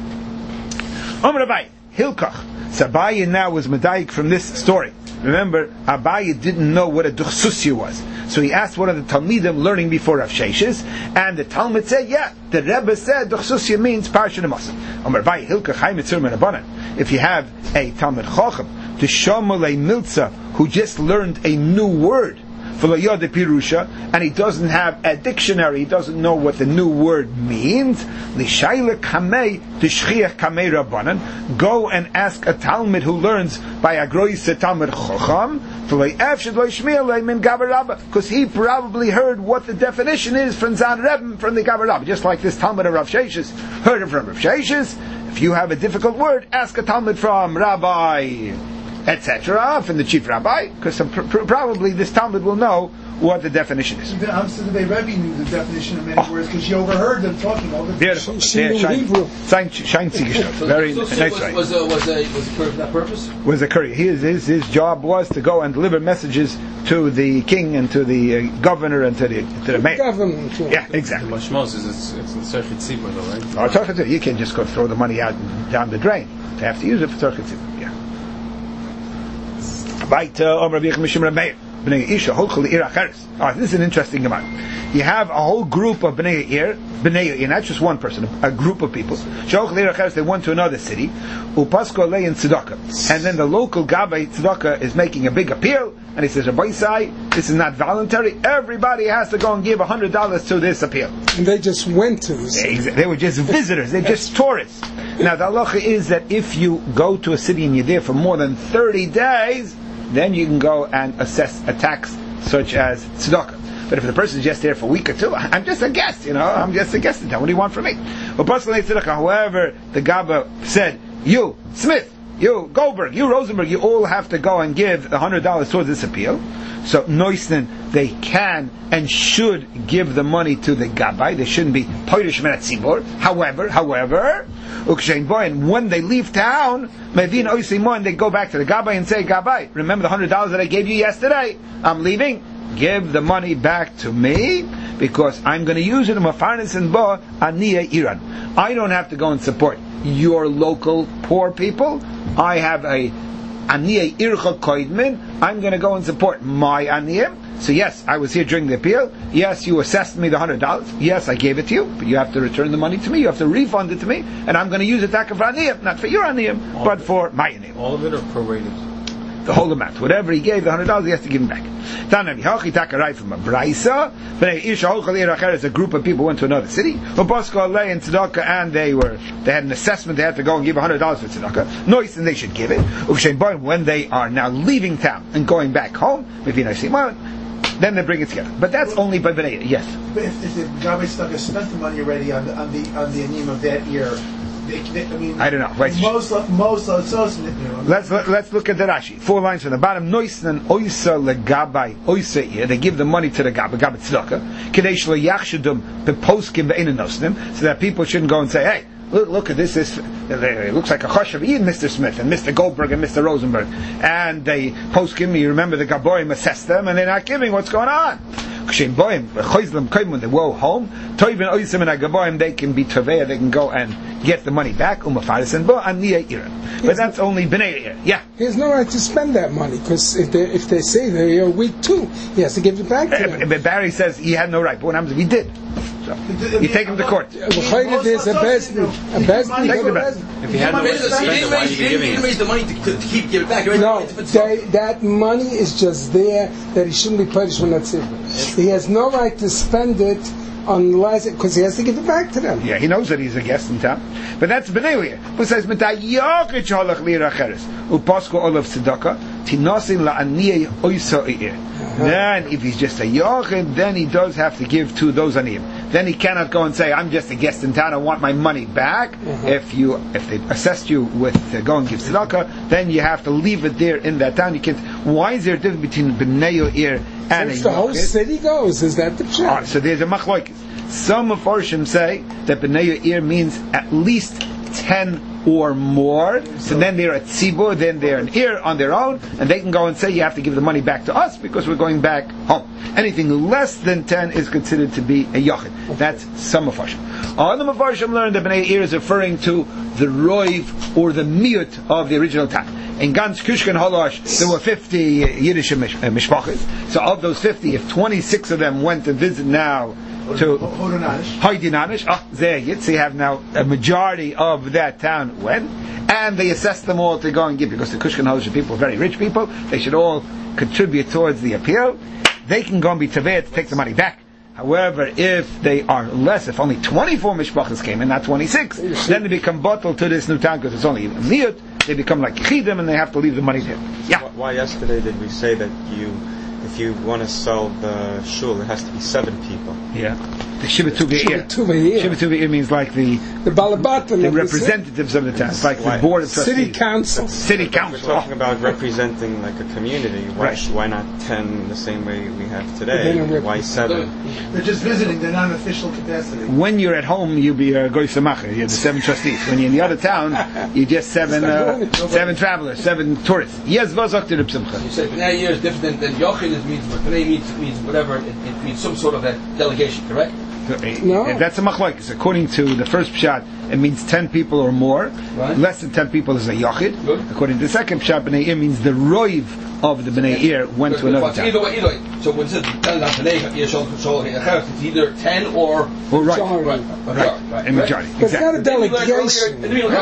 Omer Abaye, Hilkach. So Abaye now was Medayik from this story. Remember, Abaye didn't know what a Duchsusia was. So he asked one of the Talmidim learning before Rav Sheshes, and the Talmud said, yeah, the Rebbe said Duchsusia means Parsha de Masa. Omer Abaye, Hilkach, Chai Mitzur Merabanan. If you have a Talmud Chacham, the Shomolei Milza, who just learned a new word, and he doesn't have a dictionary, he doesn't know what the new word means, go and ask a Talmud who learns by Agrois Talmud Chacham, because he probably heard what the definition is from Zan Rebbe, from the Gaber Rabba, just like this Talmud of Rav Sheshes heard it from Rav Sheshes. If you have a difficult word, ask a Talmud from Rabbi etc., from the chief rabbi, because probably this Talmud will know what the definition is. Obviously, the Rebbe knew the definition of many words because you overheard them talking all the time. Beautiful. Very nice. Was a courier for that purpose? Was a courier. His job was to go and deliver messages to the king and to the governor and to the mayor. Government. Yeah, exactly. The Mashmos is it's in Tzarchit Tzibur, though, right? You can't just go throw the money out down the drain. They have to use it for Tzarchit Tzibur. Yeah. This is an interesting Gemara. You have a whole group of Bnei Ir, not just one person, a group of people. They went to another city, and then the local Gabbai Tzedakah is making a big appeal, and he says, Rabbi Isai, this is not voluntary, everybody has to go and give $100 to this appeal. And they just went to this. They were just visitors, they're just tourists. Now the halacha is that if you go to a city and you're there for more than 30 days, then you can go and assess a tax such as tzedakah. But if the person is just there for a week or two, I'm just a guest, I'm just a guest in town. What do you want from me? However, the Gabba said, you, Smith, you, Goldberg, you, Rosenberg, you all have to go and give $100 towards this appeal. So, Noisten, they can and should give the money to the Gabbai. They shouldn't be Poirish Menat Tzibor. However, when they leave town, Mevin Oisimon, they go back to the Gabbai and say, Gabbai, remember the $100 that I gave you yesterday? I'm leaving. Give the money back to me, because I'm going to use it in Mafarnis and Bo Aniya Iran. I don't have to go and support your local poor people. I have a Aniya Ircha Koidmin. I'm going to go and support my Aniyim. So yes, I was here during the appeal. Yes, you assessed me the $100. Yes, I gave it to you, but you have to return the money to me. You have to refund it to me, and I'm going to use it back for Aniyim, not for your Aniyim, but for my Aniyim. All of it or prorated? The whole amount. Whatever he gave, the $100, he has to give him back. Tanavi, Hachi Takarai from a Braisa. It's a group of people went to another city. Upasko Alei and Tzedakah, and they had an assessment, they had to go and give $100 for Tzedakah. Nois, and they should give it. When they are now leaving town and going back home, then they bring it together. But that's only by B'nai. Yes. But if the Gabbai Tzedakah spent the money already on the anim of that year, I don't know. Right. Most let's look at the Rashi. 4 lines from the bottom. Noisnan oisa legabai oisa. They give the money to the Gabbai tzedakah. Kadesh lo yachshudum beposkim be'enin nosnim, so that people shouldn't go and say, "Hey, look at this. It looks like a choshev in Mr. Smith and Mr. Goldberg and Mr. Rosenberg." And they poskim. You remember the Gaboim assessed them, and they're not giving. What's going on? When they go home, they can be Taveh, they can go and get the money back. But that's only B'nai. Yeah. He has no right to spend that money, because if they say they are weak too, he has to give it back to them. But Barry says he had no right. But what happens if he did? So, you take him to court. There's a Bezdin. If he had no right to spend it, why are you giving it? Raise the money to keep giving it back. No, that money is just there, that he shouldn't be punished when that's it. He has no right to spend it unless, because he has to give it back to them. Yeah, he knows that he's a guest in town. But that's B'nai. Who says, then if he's just a Yochid, then he does have to give to those Aniyim. Then he cannot go and say, I'm just a guest in town, I want my money back. If they assessed you with go and give tzedakah, then you have to leave it there in that town. You can't. Why is there a difference between B'nai Yo'ir and Since the whole city goes, is that the pshat? So there's a machlokes. Some of Farshim say that B'nai Yo'ir means at least 10 or more. So then they're at Tzibur, then they're an ear on their own, and they can go and say, you have to give the money back to us because we're going back home. Anything less than 10 is considered to be a Yochid. That's some of Farshim. All the Mefarshim learned that B'nai Yo'ir is referring to the Roiv or the Miut of the original town. In Gans Kushkan Holosh, there were 50 Yiddish mishpachas. So of those 50, if 26 of them went to visit now to Haidinanish, so you have now a majority of that town went, and they assessed them all to go and give, because the Kushkan Holosh people are very rich people, they should all contribute towards the appeal. They can go and be Taveh to take the money back. However, if they are less, if only 24 mishpachas came in, not 26, then they become bottled to this new town because it's only a miyut. They become like chidim and they have to leave the money there. Yeah. Why yesterday did we say that if you want to sell the shul, it has to be 7 people? Yeah. The Shiva Tuva means like the Balabatan, the representatives of the town. It's like the board of trustees. City council. City council. We're talking about representing like a community. Why not 10 the same way we have today? Why 7? They're just visiting. They're not in official capacity. When you're at home, you be a goy samacher. You're the 7 trustees. When you're in the other town, you're just 7 travelers, 7 tourists. Yes, v'azok to Reb Simcha. You said B'nai Yo'ir is different than Yochid means, but B'nai means whatever. It means some sort of a delegation, correct? No. That's a machlokes. According to the first pshat, it means 10 people or more. Right. Less than 10 people is a yachid. Good. According to the second pshat, B'nai Yo'ir means the roiv of the B'nai Yo'ir went to another town. Either way. So when it says B'nai Yo'ir, it's either 10 or right. A majority. But it's not a delegation.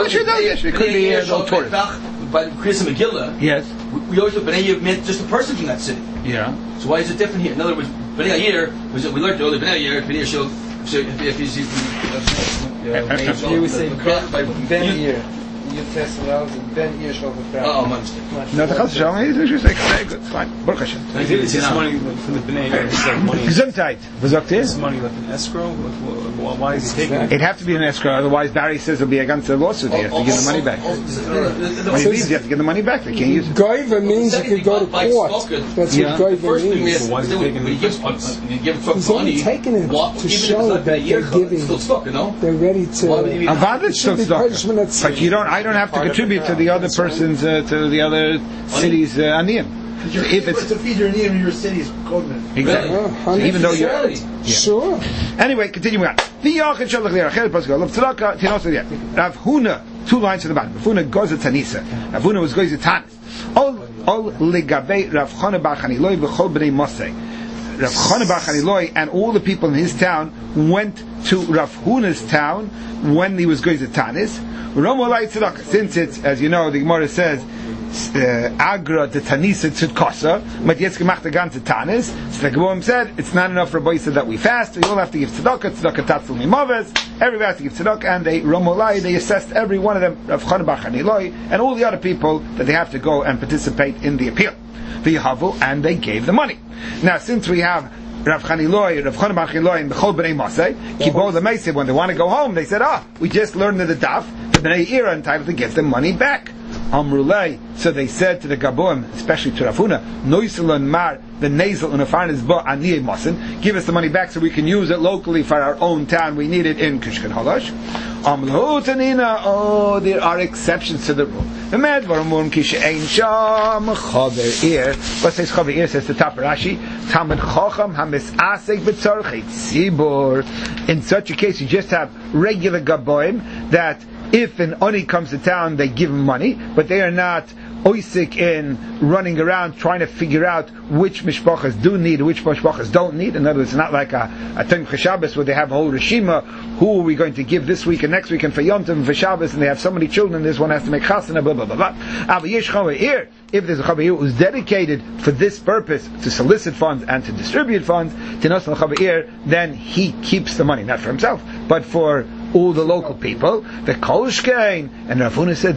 It could be a tourist. By Chris and Megillah, yes, we always thought B'nai Yo'ir meant just a person from that city. Yeah. So why is it different here? In other words, B'nai Yo'ir was we learned earlier. B'nai Yo'ir shall if he's you would say Ben Yo'ir. you test it out and then you show the crowd. Oh, I'm No, the Chas Shalom is very good. Fine. Baruch Hashem. It's just money from the B'nai. It's like money. Gesundheit. Was sagt ihr? It's money like an escrow. Why is he taking it? It'd have to be an escrow, otherwise Barry says there'll be against the lawsuit. You have to give the money back. When he leaves, you have to give the money back. They can't use it. Goiva means you could go to court. That's what Goiva means. Why is he taking it? You give truck He's only money. taking it to show that they're giving. Still stuck, you know. They're ready to. Avad's still stuck. But you don't. I don't have to contribute to the other person's, to the other city's aniyim. If it's to feed your aniyim in your city's covenant. Exactly. So even though you're sure. Anyway, continuing on. Rav Huna, 2 lines to the bottom. Rav Huna goes to Tanisa. Rav Huna was going to Tanis. All legabei Rav Chana bar Chaniloi v'chol bnei Moshe. Rav Chana bar Chaniloi and all the people in his town went to Rav Huna's town when he was going to Tanis. Since it's, as you know, the Gemara says, Agra the Tanisa Tzidkosa, but jetzt gemacht the ganze Tanis. So the Gemara said, it's not enough for Boisa that we fast, we all have to give tzedakah tatzul mimaves, everybody has to give tzedakah, and they Romolai, they assessed every one of them, Rav Chana bar Chaniloi, and all the other people that they have to go and participate in the appeal. V'yahavu, and they gave the money. Now, since we have Rav Chaniloi, Rav Chana bar Chaniloi, and B'chol b'nei Masei, Kibo the Meisei, when they want to go home, they said, we just learned the daf, the B'nei Ira entitled to give them money back. Amrulei, so they said to the Gaboim, especially to Rav Huna, Noiselon mar, the nasal unafarnes bo aniyei mosin, give us the money back so we can use it locally for our own town, we need it in Kishkan Halash. There are exceptions to the rule. The Medvarum Kisha Ein Sham Chaver Ir. What says Chaver Ir? Says the top Rashi. Talmud Chacham Hamis Asek B'Tzorchei Tzibur. In such a case, you just have regular Gaboim that if an Oni comes to town, they give him money, but they are not oisik in running around trying to figure out which mishpachas do need, which mishpachas don't need. In other words, it's not like a Tomchei Shabbos where they have a whole reshima, who are we going to give this week and next week and for Yom Tov and for Shabbos, and they have so many children, this one has to make chasana, blah, blah, blah, blah. If there's a Chaver who's dedicated for this purpose, to solicit funds and to distribute funds, then he keeps the money, not for himself, but for all the local people. The Kolshkein, and Rav Huna said,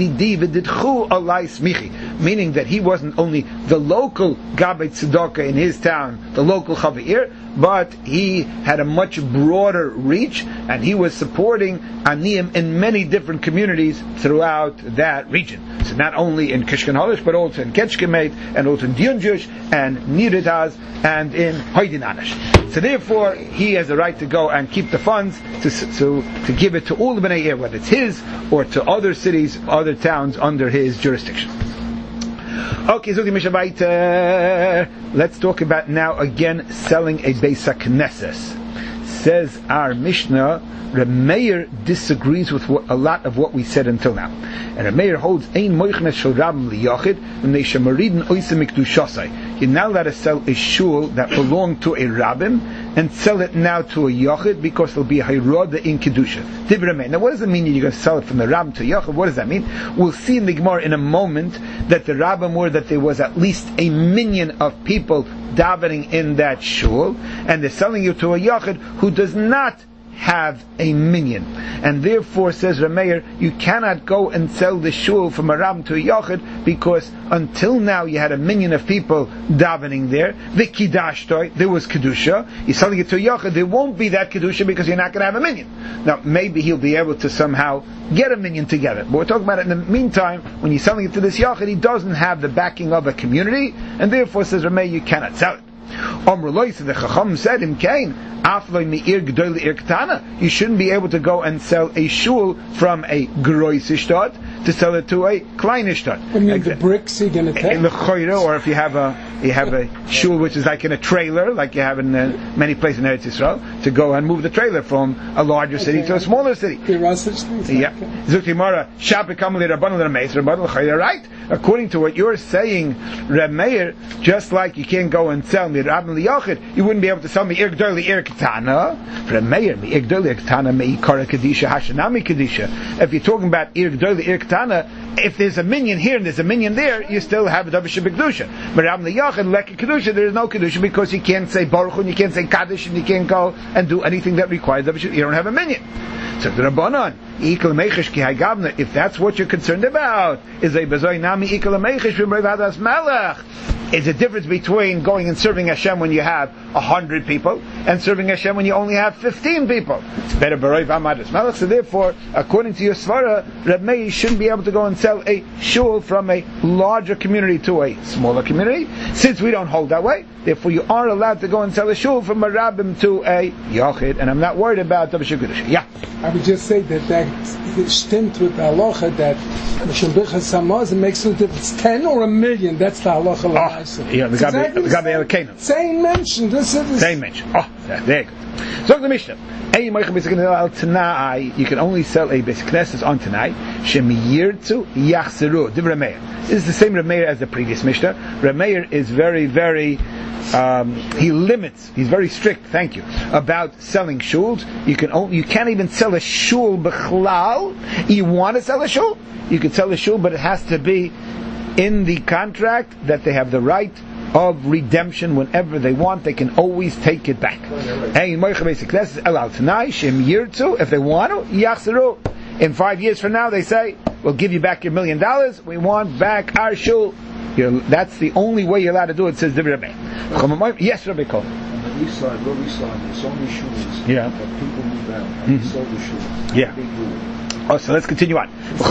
meaning that he wasn't only the local Gabei Tzedakah in his town, the local Chaver, but he had a much broader reach, and he was supporting Aniyim in many different communities throughout that region. So not only in Kishkan Holish, but also in Ketchkemet, and also in Diyunjush, and Niritaz, and in Hoydin Anish. So therefore, he has a right to go and keep the funds to give it to all the Bnei Ir, whether it's his, or to other cities, other towns under his jurisdiction. Okay, so let's talk about now again selling a Beis HaKnesses. Says our Mishnah, Reb Meir disagrees with a lot of what we said until now. And Reb Meir holds Ein Moichnes Shel Rabbim Liyachid V'nei Shemariden Oisem Mikdushasai. You're now allowed to sell a shul that belonged to a Rabbim and sell it now to a Yachid because there'll be a Hayroda in Kedusha. Now what does it mean you're going to sell it from the Rabbim to Yachid? What does that mean? We'll see in the Gemara in a moment that the Rabbim were that there was at least a minion of people davening in that shul, and they're selling you to a Yachid who does not have a minion, and therefore says Rameir, you cannot go and sell the shul from a Ram to a Yachid because until now you had a minion of people davening there. The Kiddashtoi, there was Kedusha. You're selling it to a Yachid, there won't be that Kedusha because you're not going to have a minion. Now maybe he'll be able to somehow get a minion together, but we're talking about it in the meantime. When you're selling it to this Yachid, he doesn't have the backing of a community, and therefore says Rameir, you cannot sell it. The Chacham said him Cain, you shouldn't be able to go and sell a shul from a groise shtad to sell it to a kleine shtad. I mean, the bricks you're going to take in the choyre, or if you have a shul which is like in a trailer, like you have in many places in Eretz Yisrael, to go and move the trailer from a larger city to a smaller city. Yeah. Right? According to what you're saying, Reb Meir, just like you can't go and sell me Rabbim Liyachid, you wouldn't be able to sell me Ir Gdoli Ir Ketana. Reb Meir, me Ir Gdoli Ir Ketana, me Ikara Kedisha, Hashanami Kedisha. If you're talking about Ir Gdoli Ir Ketana, if there's a minion here and there's a minion there, you still have a Davish B'Kedusha. But Rabbim Liyachid, Leki Kedusha, there is no Kedusha because you can't say Baruch and you can't say Kaddish and you can't go and do anything that requires Davish. You don't have a minion. So the Rabbanan, If that's what you're concerned about, is a bezoy nami ikal meichish b'mreiv hadas melech. It's a difference between going and serving Hashem when you have 100 people and serving Hashem when you only have 15 people. It's better b'reiv hadas melech. So therefore, according to your svara, Reb Meir shouldn't be able to go and sell a shul from a larger community to a smaller community. Since we don't hold that way, therefore you are allowed to go and sell a shul from a rabbim to a yochid, and I'm not worried about the b'shikudish. Yeah. I would just say that stimmt with the halacha that Mishum Birchas Hamazon makes no difference. 10 or 1,000,000, that's the halacha. Yeah, the Gabi Elkeinu. Same mention. Same mention. There you go. So the Mishnah. You can only sell a basic knesses on tonight. Shemiyirtu yachzeru. Divrei Meir. This is the same Reb Meir as the previous Mishnah. Reb Meir is very, very. He limits. He's very strict. Thank you about selling shuls. You can't even sell a shul b'chlal. You want to sell a shul? You can sell a shul, but it has to be in the contract that they have the right of redemption whenever they want. They can always take it back. Hey, if they want to, yachzeru. In 5 years from now, they say, we'll give you back your $1 million. We want back our shul. That's the only way you're allowed to do it, says Divrei Meir. Yes, Rabbi Kol. On the east side, Lower East Side, there's so many shuls that people move out and sell the shul. Yeah. So let's continue on. They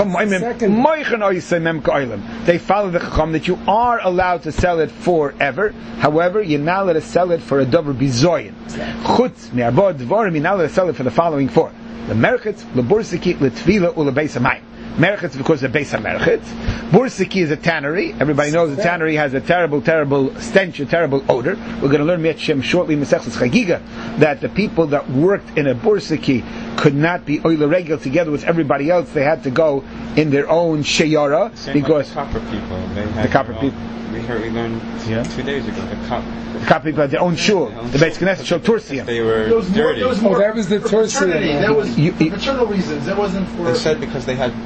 follow the Chacham that you are allowed to sell it forever. However, you're not allowed to sell it for a davar bizoyin. Chutz mi'arbod dvarim, you're not allowed to sell it for the following four: the merchetz, the bursiki, the tvila, or the beis hamayim. Merchetz because of beis hamerchetz. Bursiki is a tannery. Everybody knows the tannery has a terrible, terrible stench, a terrible odor. We're going to learn Miat Shem shortly in Masechtas Chagiga that the people that worked in a bursiki could not be oil regular together with everybody else. They had to go in their own sheyara because like the copper people. The copper people. We learned 2 days ago. The copper people had their own shul. The Beis Knesset shul Tursium. They were dirty. That was the Tursium. That was for maternal reasons. That wasn't for. They said because they had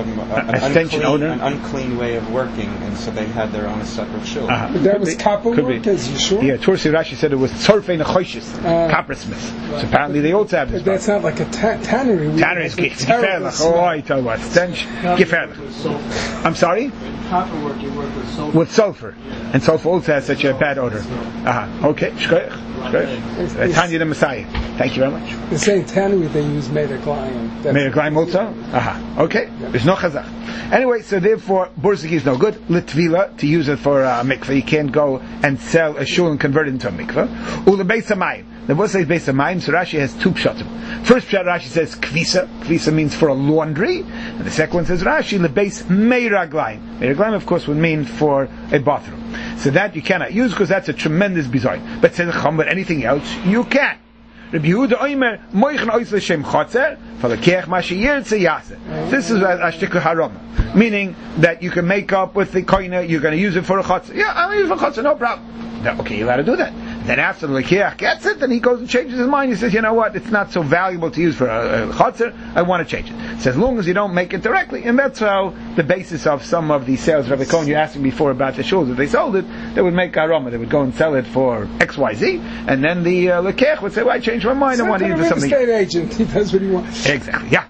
an unclean way of working, and so they had their own separate shul. But that was copper workers, you sure? Yeah, Tursi Rashi said it was tzorfei nechoshis, coppersmiths. So apparently they also have this. But that's not like a tannery. Tannery is gefährlich. Oh, I tell you what, stench, gefährlich. I'm sorry? Copper work, you work with sulfur. With sulfur. And sulfur also has such a bad odor. Okay, shkoyach. Tanya the Messiah. Thank you very much. The same tannery they use Meir Glayim. Meir Glayim also? Okay. There's no chazach. Anyway, so therefore, bursiki is no good. Litvila, to use it for a mikveh. You can't go and sell a shul and convert it into a mikveh. Ula beis hamayim. The verse says beis hamayim, so Rashi has two pshatim. First pshat, Rashi says kvisa. Kvisa means for a laundry. And the second one says Rashi, lebeis Meir Glayim. Meir Glayim, of course, would mean for a bathroom. So that you cannot use because that's a tremendous bizoy. But says but anything else you can. Rabbi Yehuda Omer moichen ois l'shem chotzer v'lekeach ma sheyirtze yaseh. This is a shtikul haroma, meaning that you can make up with the koine. You're going to use it for a chotzer. Yeah, I'm going to use it for a chotzer, no problem. Okay, you're allowed to do that. Then after the lekeach gets it, then he goes and changes his mind. He says, you know what, it's not so valuable to use for a chotzer, I want to change it. So as long as you don't make it directly, and that's how the basis of some of the sales, Rabbi Cohen, you asked me before about the shuls, if they sold it, they would make aroma, they would go and sell it for XYZ, and then the lekeach would say, well, I changed my mind, I want to use it for something. Real estate agent, he does what he wants. Exactly, yeah.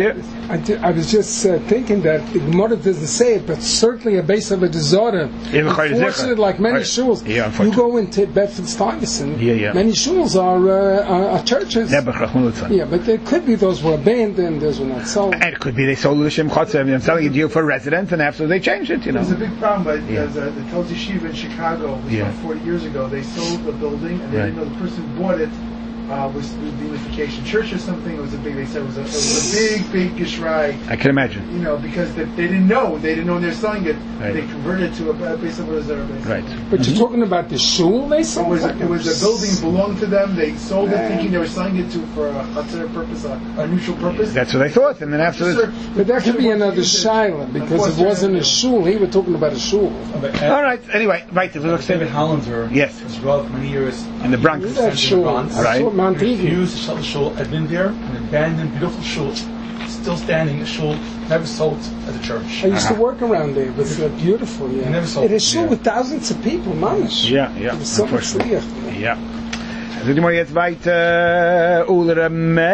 I was just thinking that the Gemara doesn't say it, but certainly a base of a desire. Unfortunately, like many shuls, you go into Bedford Stuyvesant, many shuls are churches. Yeah, but there could be those were abandoned, those were not sold. And it could be they sold L'Shem Chotzer, I'm selling it to you for residents, and after they changed it, There's a big problem, but the Tel Yeshiva in Chicago, about 40 years ago, they sold the building, and they didn't know the person who bought it was the Unification Church or something. It was a big. They said it was a big gishrai. I can imagine. Because they didn't know. They didn't know when they were selling it. Right. They converted it to a base of reserve. Right. But you're talking about the shul they sold. It was a building belonged to them. They sold it thinking they were selling it for a chatzar purpose, a neutral purpose. That's what they thought. And then afterwards. But that could be another shaila because it wasn't a shul. He was talking about a shul. All right. Anyway, right. David Hollander. Yes. Was for many years in the Bronx. That shul. Right. Refused to sell the shul. I've been there, an abandoned, beautiful shul, still standing. A shul never sold at the church. I used to work around there. It was beautiful. Yeah. Never sold. It is shul with thousands of people, mamish. Yeah. It was so much. Yeah. So the Gemara gets weiter. Ulra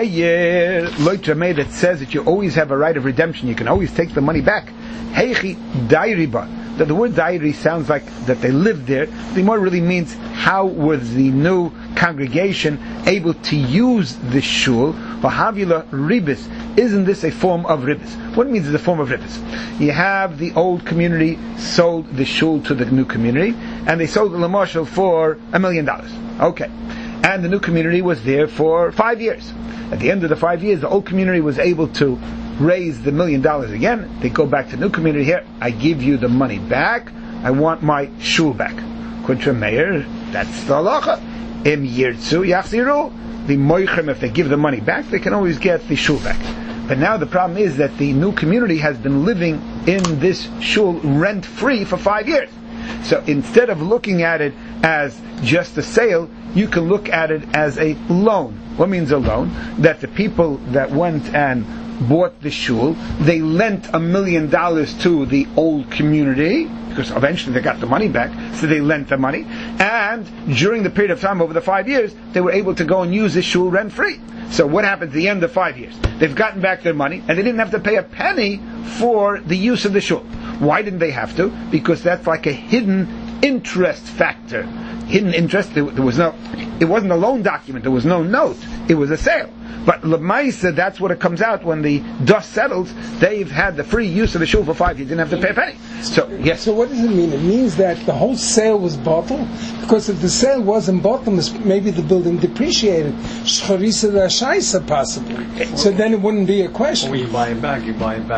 Meir, Loitra Meir, that says that you always have a right of redemption. You can always take the money back. Heichi Dairiba. The word Dairi sounds like that they lived there. The more really means how was the new congregation able to use the shul? Vahavila ribis. Isn't this a form of ribis? What means is a form of ribis? You have the old community sold the shul to the new community, and they sold the lamashal for $1 million. Okay. And the new community was there for 5 years. At the end of the 5 years, the old community was able to raise the $1 million again. They go back to the new community. Here, I give you the money back. I want my shul back. Kuntra Meir, that's the halacha. Im yirtzu yachziru. The moichem, if they give the money back, they can always get the shul back. But now the problem is that the new community has been living in this shul rent-free for 5 years. So instead of looking at it as just a sale, you can look at it as a loan. What means a loan? That the people that went and bought the shul, they lent $1 million to the old community, because eventually they got the money back, so they lent the money, and during the period of time over the 5 years, they were able to go and use the shul rent-free. So what happens at the end of 5 years? They've gotten back their money, and they didn't have to pay a penny for the use of the shul. Why didn't they have to? Because that's like a hidden interest factor. Hidden interest, it wasn't a loan document, there was no note, it was a sale. But Lamaisa, that's what it comes out when the dust settles. They've had the free use of the shul for 5 years. Didn't have to pay a penny. So yes. So what does it mean? It means that the whole sale was bottled? Because if the sale wasn't bottled, maybe the building depreciated. Shcharisa da shaisa possibly. So then it wouldn't be a question. When you buy it back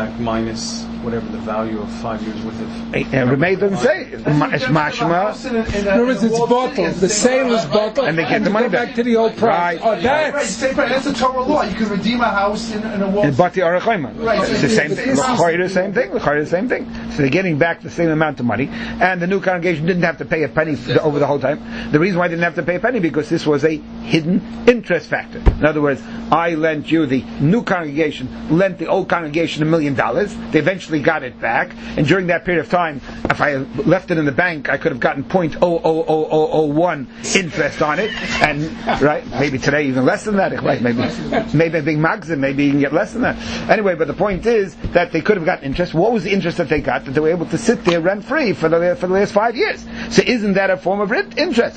minus whatever the value of 5 years worth of. Ramey doesn't say it's mashma. In other words, it's bottled. The sale is bottled, and they get the money back to the old price. Right. Oh, that's a Torah law. You can redeem a house in a wall. In Bati Arachayma. Right. It's the same thing. The same thing. So they're getting back the same amount of money, and the new congregation didn't have to pay a penny over the whole time. The reason why they didn't have to pay a penny because this was a hidden interest factor. In other words, I lent you, the new congregation lent the old congregation $1 million. They eventually got it back, and during that period of time, if I left it in the bank, I could have gotten 0.00001 interest on it, and right, maybe today even less than that. Right, maybe being magazine, maybe you can get less than that. Anyway, but the point is that they could have gotten interest. What was the interest that they got? That they were able to sit there rent free for the last 5 years. So isn't that a form of interest?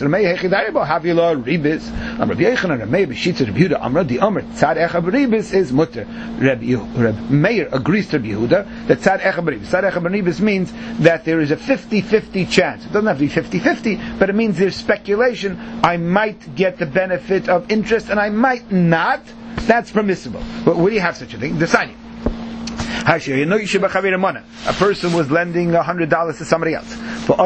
Is mutter. Reb Meir agrees to Yehuda that tzad echad b'ribis. Tzad echad b'ribis means that there is a 50-50 chance. It doesn't have to be 50-50, but it means there's speculation. I might get the benefit of interest and I might not. That's permissible. But where do you have such a thing? Deciding. A person was lending $100 to somebody else.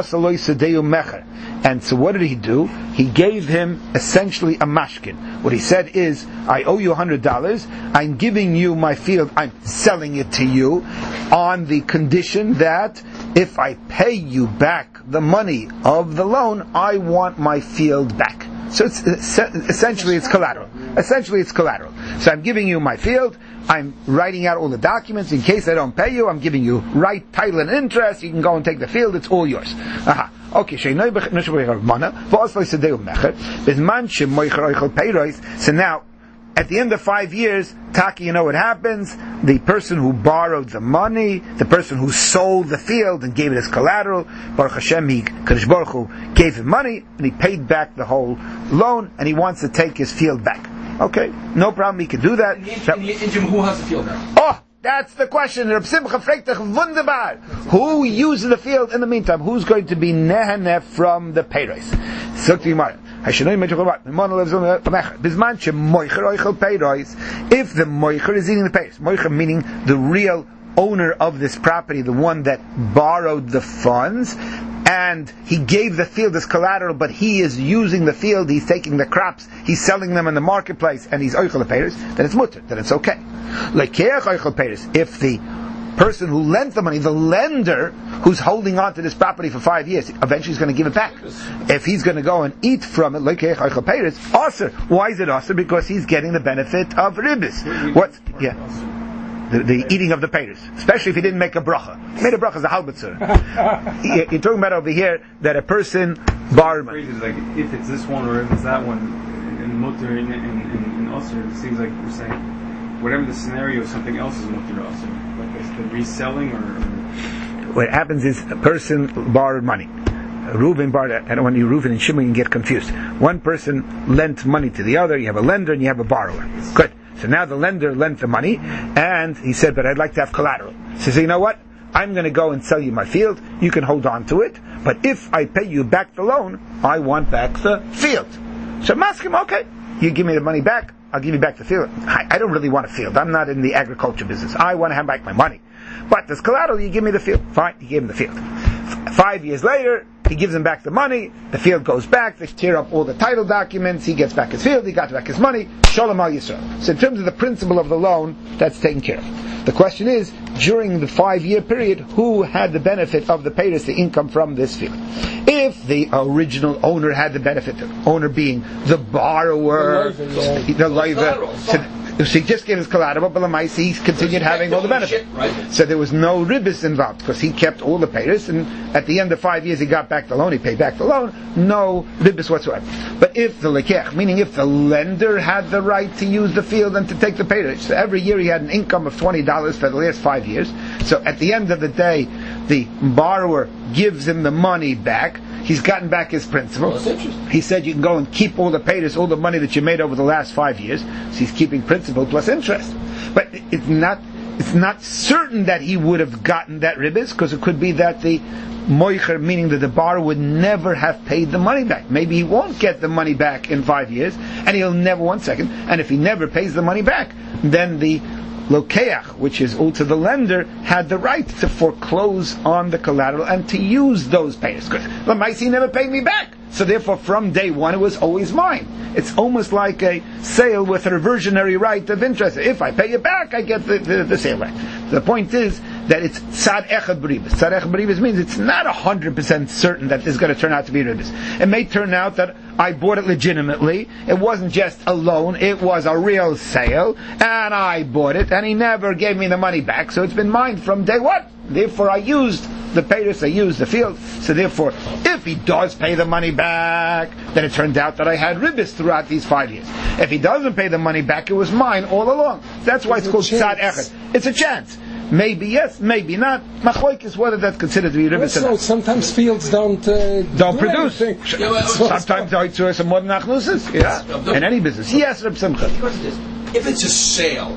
And so what did he do? He gave him essentially a mashkin. What he said is, I owe you $100, I'm giving you my field, I'm selling it to you on the condition that if I pay you back the money of the loan, I want my field back. So it's essentially it's collateral. So I'm giving you my field, I'm writing out all the documents, in case I don't pay you, I'm giving you right title and interest, you can go and take the field, it's all yours. Okay, so now, at the end of 5 years, Taki, you know what happens? The person who borrowed the money, the person who sold the field and gave it as collateral, Baruch Hashem, Kadosh Baruch Hu gave him money, and he paid back the whole loan, and he wants to take his field back. Okay, no problem, he can do that. Who has the field now? Oh! That's the question. Reb Simcha fragt dich wunderbar. Who uses the field in the meantime? Who's going to be nehanef from the peiros? If the moicher is eating the peiros, moicher meaning the real owner of this property, the one that borrowed the funds, and he gave the field as collateral, but he is using the field, he's taking the crops, he's selling them in the marketplace, and he's oichel peiros, then it's mutter, then it's okay. If the person who lent the money, the lender who's holding on to this property for 5 years, eventually he's going to give it back. If he's going to go and eat from it, aser. Why is it aser? Because he's getting the benefit of ribis. What? Yeah. The eating of the peiros, especially if he didn't make a bracha. He made a bracha as a halbitzer. You're talking about over here that a person borrowed money. Like if it's this one or if it's that one. mutter in Osir, it seems like we're saying whatever the scenario, something else is mutter Osir. Like it's the reselling or what happens is a person borrowed money. Reuven borrowed, I don't want you Reuven and Shimon can get confused. One person lent money to the other, you have a lender and you have a borrower. Good. So now the lender lent the money and he said, but I'd like to have collateral. He says, you know what? I'm going to go and sell you my field, you can hold on to it, but if I pay you back the loan, I want back the field. So I'm asking him, okay, you give me the money back, I'll give you back the field. I don't really want a field, I'm not in the agriculture business, I want to have back my money. But as collateral, you give me the field. Fine, he gave him the field. 5 years later, he gives him back the money, the field goes back, they tear up all the title documents, he gets back his field, he got back his money, Shalom al Yisrael. So in terms of the principle of the loan, that's taken care of. The question is, during the 5-year period, who had the benefit of the payers, the income from this field? If the original owner had the benefit, the owner being the borrower, the loiver, so he just gave his collateral, but he continued having all the benefit. So there was no ribbis involved, because he kept all the payers, and at the end of 5 years he got back the loan, he paid back the loan, no ribbis whatsoever. But if the lekech, meaning if the lender had the right to use the field and to take the payers, so every year he had an income of $20 for the last 5 years, so at the end of the day, the borrower gives him the money back, he's gotten back his principal. He said you can go and keep all the payers, all the money that you made over the last 5 years. So he's keeping principal plus interest. But it's not certain that he would have gotten that ribbis, because it could be that the moicher, meaning that the borrower would never have paid the money back. Maybe he won't get the money back in 5 years, and he'll never, and if he never pays the money back, then the Lokeach, which is to the lender, had the right to foreclose on the collateral and to use those payers. Because Lamaisi never paid me back. So therefore, from day one, it was always mine. It's almost like a sale with a reversionary right of interest. If I pay it back, I get the sale right. The point is that it's tzad echad b'ribos. Tzad echad b'ribos means it's not 100% certain that this is going to turn out to be ribos. It may turn out that I bought it legitimately. It wasn't just a loan. It was a real sale. And I bought it, and he never gave me the money back. So it's been mine from day one. Therefore, I used the payers, I used the field. So therefore, if he does pay the money back, then it turned out that I had ribbis throughout these 5 years. If he doesn't pay the money back, it was mine all along. That's why it's called tzad echad. It's a chance. Maybe yes, maybe not. Machloek is whether that's considered to be ribbis or not. Sometimes fields don't produce. Sometimes there are some modern achnusas. Yeah, in any business. Yes, Reb Simcha. If it's a sale,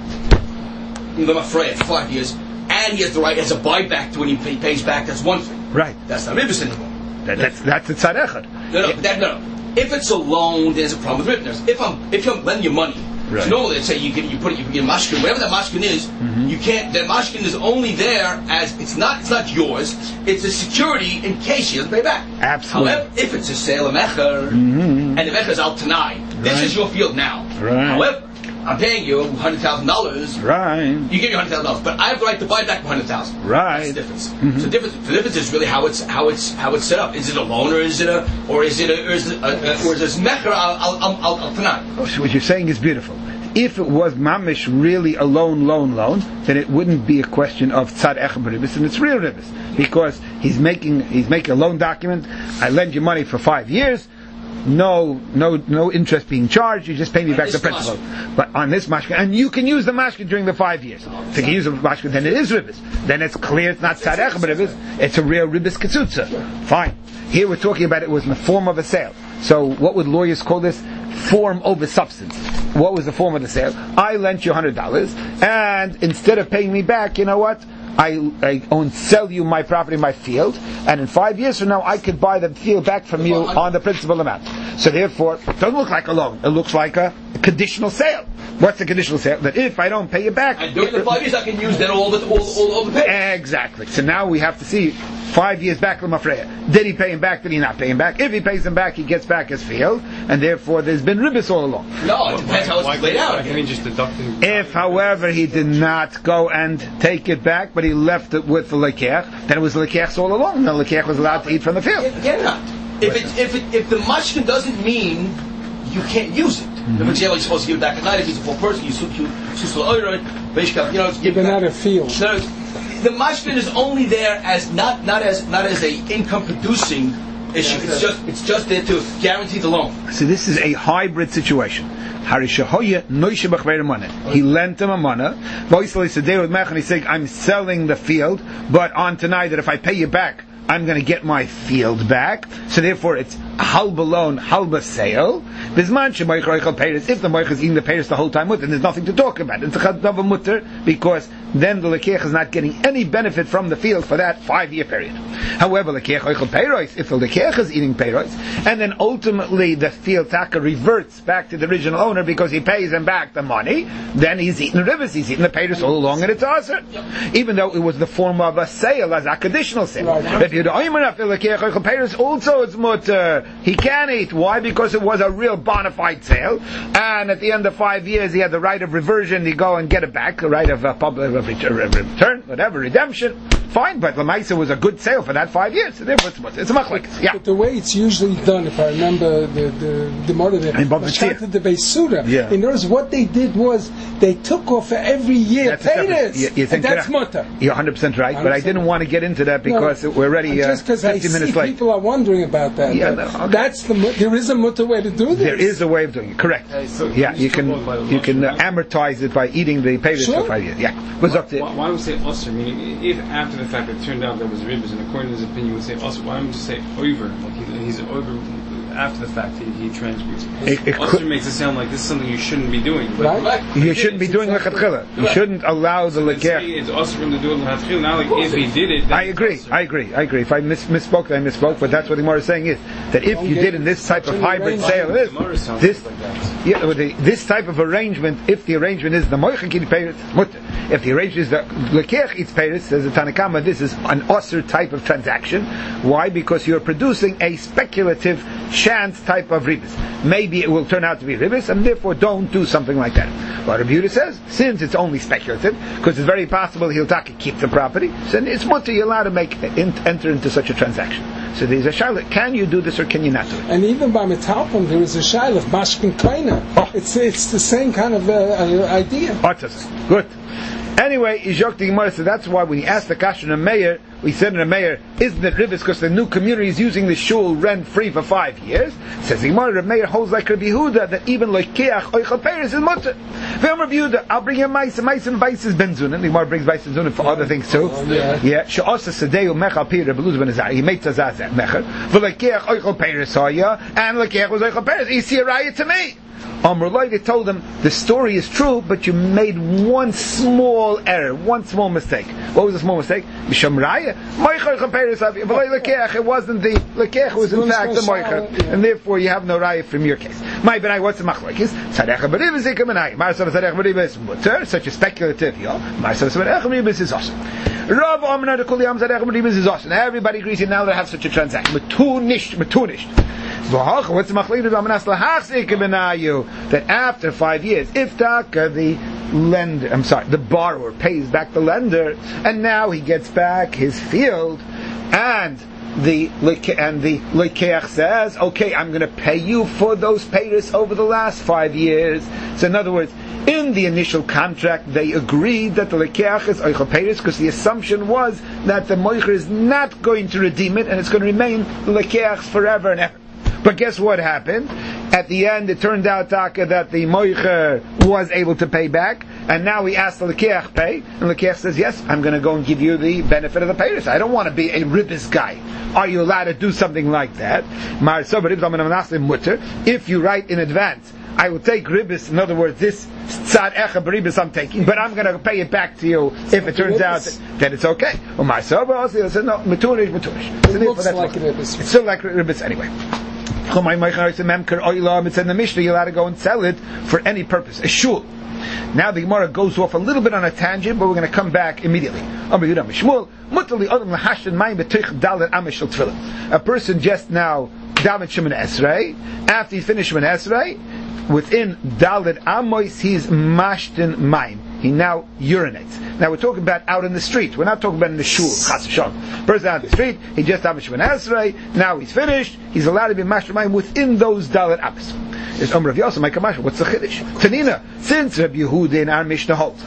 I'm afraid for 5 years, and he has the right as a buyback to when he pays back, that's one thing. Right. That's not ribbis anymore. That's the tzad echad. No. If it's a loan, there's a problem with ribbis. If I'm lending you money, right. So normally, let's say you get mashkin, whatever that mashkin is, you can't. That mashkin is only there as it's not yours. It's a security in case he doesn't pay back. Absolutely. However, if it's a sale of mecher, and the mecher is al tanai, this is your field now. Right. However, I'm paying you $100,000. Right. You give me $100,000, but I have the right to buy back $100,000. Right. That's the difference. So the difference is really how it's set up. Is it a loan or is it mecher al tanai? So what you're saying is beautiful. If it was mamish really a loan, then it wouldn't be a question of tzad echad b'ribos, and it's real ribos, because he's making a loan document. I lend you money for 5 years. No interest being charged. You just pay me back the principal. But on this mashkin, and you can use the mashkin during the 5 years. If you can use the mashkin, then it is ribbis. Then it's clear it's not tzad echad b'ribos. It's a real ribbis ketzutza. Fine. Here we're talking about it was in the form of a sale. So what would lawyers call this? Form over substance. What was the form of the sale? I lent you $100, and instead of paying me back, you know what? I sell you my property, my field, and in 5 years from now, I could buy the field back from you on the principal amount. So therefore, it doesn't look like a loan. It looks like a conditional sale. What's the conditional sale? That if I don't pay you back... And during the 5 years, I can use that all the pay. Exactly. So now we have to see, 5 years back, L'mafreya. Did he pay him back? Did he not pay him back? If he pays him back, he gets back his field, and therefore there's been ribbis all along. No, it depends how it's laid out. Can he just deduct it? If, however, he did not go and take it back, but he left it with the lekech, then it was the lekech's all along. The lekech was allowed to eat from the field. Again, not. If the mashkin doesn't mean you can't use it. For example, you're supposed to give it back at night. If he's a full person, it's given out a field. The mashkin is only there as not as a income producing issue. It's just there to guarantee the loan. So this is a hybrid situation. He lent him a mana. He's saying, I'm selling the field, but on tonight that if I pay you back, I'm going to get my field back. So therefore it's halba loan, halba sale. If the moich is eating the peiros the whole time with it, there's nothing to talk about. It's a chadava mutter, because then the lekeach is not getting any benefit from the field for that 5-year period. However, lekeach oichel peiros, if the lekeach is eating peiros, and then ultimately the field taka reverts back to the original owner because he pays him back the money, then he's eating rivers, he's eating the peiros all along, and it's aser. Even though it was the form of a sale, as a conditional sale. Right. If you're the oimer the lekeach oichel peiros, also it's mutter. He can eat. Why? Because it was a real bona fide sale, and at the end of 5 years he had the right of reversion. You go and get it back, the right of public return, whatever, redemption. Fine, but Lamaisa was a good sale for that 5 years. So therefore, it's a machlekes. Yeah. But the way it's usually done, if I remember the mother there, the Beisuda. Yeah. In other words, what they did was they took off for every year payers, and that's mutter. You're 100% right, but I didn't want to get into that because we're already just 50 minutes late. People are wondering about that. Yeah, okay. That's there is a mutter way to do this. There is a way of doing it. Correct. You can amortize it by eating the payers for 5 years. Yeah. Why would we say usher? Meaning, if after the fact it turned out there was ribs, and according to his opinion, we say usher. Why don't we just say over? Like he's over after the fact. He transmutes. Usher makes it sound like this is something you shouldn't be doing. Right? You shouldn't be doing lechatchila. You shouldn't allow the lekech. It's usher for him to do it lechatchila. Now, like if he did it, I agree. If I misspoke, I misspoke. But that's what the Gemara is saying is that if you did in this type of hybrid sale, this type of arrangement, if the arrangement is the moichin eats peiros, mutter. If the arrangement is the lekech eats peiros, says the Tanakama, this is an usher type of transaction. Why? Because you're producing a speculative chance type of ribis. Maybe it will turn out to be ribis, and therefore don't do something like that. But Rabbi Yehuda says, since it's only speculative, because it's very possible he'll keep the property, so it's mutter, you're allowed to enter into such a transaction. So there's a shaila, can you do this or can you not do it? And even by metalpon, there is a shaila of mashkin kleiner. It's the same kind of idea. Good. Anyway, so that's why when he asked the kasher in a mayor, we said in a mayor, isn't it ribis because the new community is using the shul rent free for 5 years? Says the Gemara, the mayor holds like Rabbi Yehuda that even lekeach oichel peiros is mutter. Rabbi Yehuda, I'll bring you mice and mice is benzunin. The Gemara brings mice and zunin for other things too. Yeah. She'osa sedeu mechal pi Rabbi Elazar ben Azariah. He made tazaz that mecher. V'lekeach oichel peiros haya, and lekeach was oichel peiros. You see a raya to me. They told him the story is true, but you made one small error, one small mistake. What was the small mistake? Misham raya, it wasn't the lekech, it was in fact the moicher, and therefore you have no raya from your case. My benai, what's the machlokes? Tzadech b'ribos ikamanai. Marsav tzadech b'ribos mutter, such a speculative, Marsav tzadech b'ribos is awesome. Rav Amna de Kuliyam tzadech b'ribos is awesome. Everybody agrees now they have such a transaction. Matunish. What's the machlokes? That after 5 years, if the borrower pays back the lender, and now he gets back his field, and the lekeach says, okay, I'm going to pay you for those payers over the last 5 years. So in other words, in the initial contract, they agreed that the lekeach is oichel peiros because the assumption was that the moicher is not going to redeem it, and it's going to remain the lekeach forever and ever. But guess what happened? At the end, it turned out that the moicher was able to pay back, and now he asked the lekeach pay, and the lekeach says, yes, I'm going to go and give you the benefit of the payers. I don't want to be a ribis guy. Are you allowed to do something like that? If you write in advance, I will take ribis, in other words, this tzad echa b'ribis I'm taking, but I'm going to pay it back to you if it turns out that it's okay. Well, my Sober said, no, matunish. It looks like ribis. It's still like ribis anyway. It's in the Mishnah, you're allowed to go and sell it for any purpose. A shul. Now the Gemara goes off a little bit on a tangent, but we're going to come back immediately. A person just now davened Shemoneh Esrei. After he finished Shemoneh Esrei, within Daled Amos, he's mashten mayim. He now urinates. Now we're talking about out in the street. We're not talking about in the shul. Chas v'shalom. Person out in the street, he just davened Shemoneh Esrei. Now he's finished. He's allowed to be mashten mayim within those Daled Amos. is Rav Yosef, my Kamash, what's the Chiddush? Tanina, since Rabbi Yehuda in our Mishnah holds,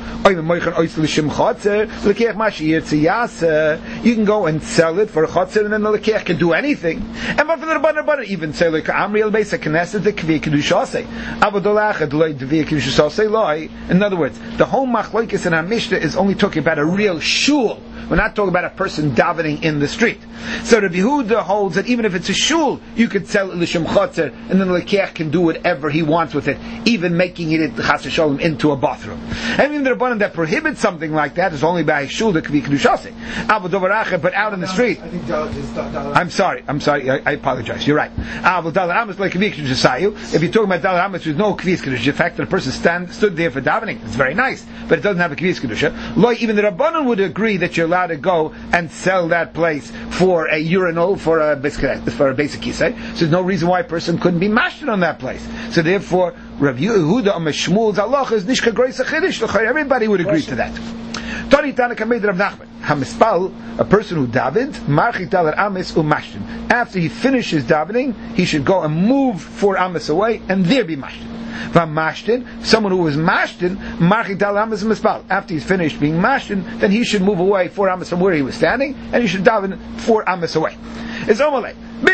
you can go and sell it for a Chotzer, and then the Lekeach can do anything. And but for the Rabbanan, even say like Amri al-Beis HaKnesset, the Kvi Kedushasei. Avadolach, Adolai Dvi Kedushasei Loi. In other words, the whole Machlokes in our Mishnah is only talking about a real shul. We're not talking about a person davening in the street. So Rabbi Yehuda holds that even if it's a shul, you could sell it l'shem chotzer, and then the lekeach can do whatever he wants with it, even making it chas v'sholem into a bathroom. And even the Rabbanan that prohibits something like that is only by a shul that could be kedushase. But out in the street, I'm sorry, I apologize. You're right. If you're talking about dalar amas, there's no kvias kedusha. The fact that a person stood there for davening, it's very nice, but it doesn't have a kvias kedusha. Even the Rabbanan would agree that you're allowed to go and sell that place for a urinal, for a basic kisei. So there's no reason why a person couldn't be mashted on that place. So therefore, Rav Yehuda on Shmuel's halacha is nishka greisa chiddush. Everybody would agree to that. Tani Tanaka made Rav Nachman. Hamispal, a person who davened, marchit dalar amis umashtin. After he finishes davening, he should go and move 4 amis away, and there be mashtin. V'mashtin, someone who was mashtin, marchit dalar amis mispal. After he's finished being mashtin, then he should move away 4 amis from where he was standing, and he should daven 4 amis away. It's omalei. I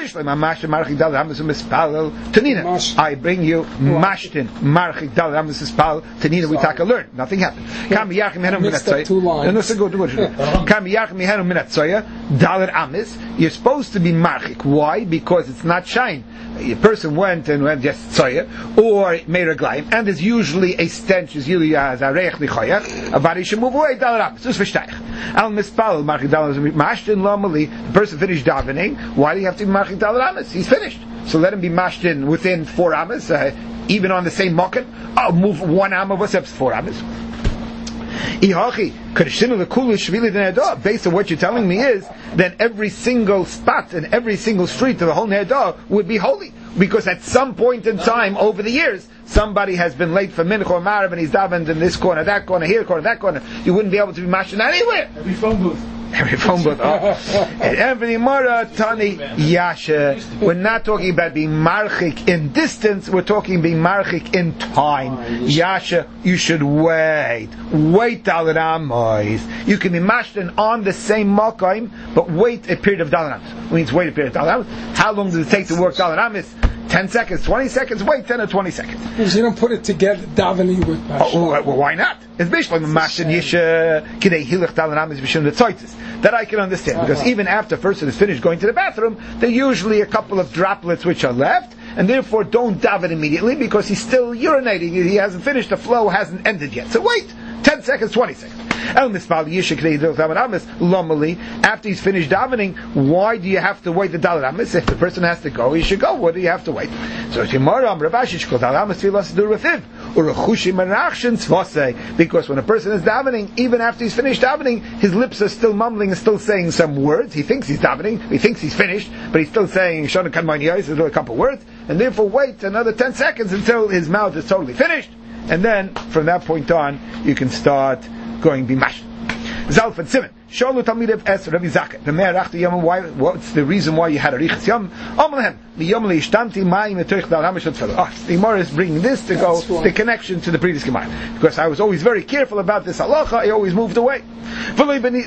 bring you mashtin marchik dal ramis spal tanina. We take a learn. Nothing happened. Kam yachim henu minatzoya dalar amis. You're supposed to be marchik. Why? Because it's not shine. A person went just tzoya or made a gleim, and there's usually a stench. Is usually as a reich nichoyach. A body should move away dalar amis. Just versteich. Al mispal marchik dal ramis mashtin lomali. The person finished davening. Why do you have to be marchik dalar amis? He's finished. So let him be mashed in within 4 amas, even on the same mokken. I'll move 1 amma, what's up 4 amas? Based on what you're telling me is, then every single spot and every single street of the whole Nehdah would be holy. Because at some point in time over the years, somebody has been late for Mincha or Marav and he's davened in this corner, that corner, here corner, that corner. You wouldn't be able to be mashed in anywhere. Every phone booth. Every Mara Tani Yasha. We're not talking about being marchik in distance, we're talking being marchik in time. Yasha, you should wait dalar amis. You can be mashten on the same makom, but wait a period of dalar amis. It means wait a period of dalar amis. How long does it take to work dalar amis? 10 seconds, 20 seconds, wait 10 or 20 seconds. Because you don't put it together, davening with Mashal. Well, why not? It's basically Mashal Yisha Kidei Hilach Dalan Amis B'Shem the Tzaitis. That I can understand, because even after a person is finished going to the bathroom, there are usually a couple of droplets which are left, and therefore don't daven immediately, because he's still urinating, he hasn't finished, the flow hasn't ended yet. So wait, 10 seconds, 20 seconds. After he's finished davening, why do you have to wait the dalar amis? If the person has to go, he should go. What do you have to wait? So because when a person is davening, even after he's finished davening, his lips are still mumbling and still saying some words. He thinks he's davening, he thinks he's finished, but he's still saying a couple words, and therefore wait another 10 seconds until his mouth is totally finished, and then from that point on you can start going bimash. Zalf and Simon. Sholu Talmidev Es Rabbi Zakeh. The Me'er Achti Yom. What's the reason why you had a Riches Yom? Omlehem. Liyom Leishtanti Mayim Etoich Dal Hamishot Fel. The Gemara is bringing this to go the connection to the previous Gemara, because I was always very careful about this halacha. I always moved away. I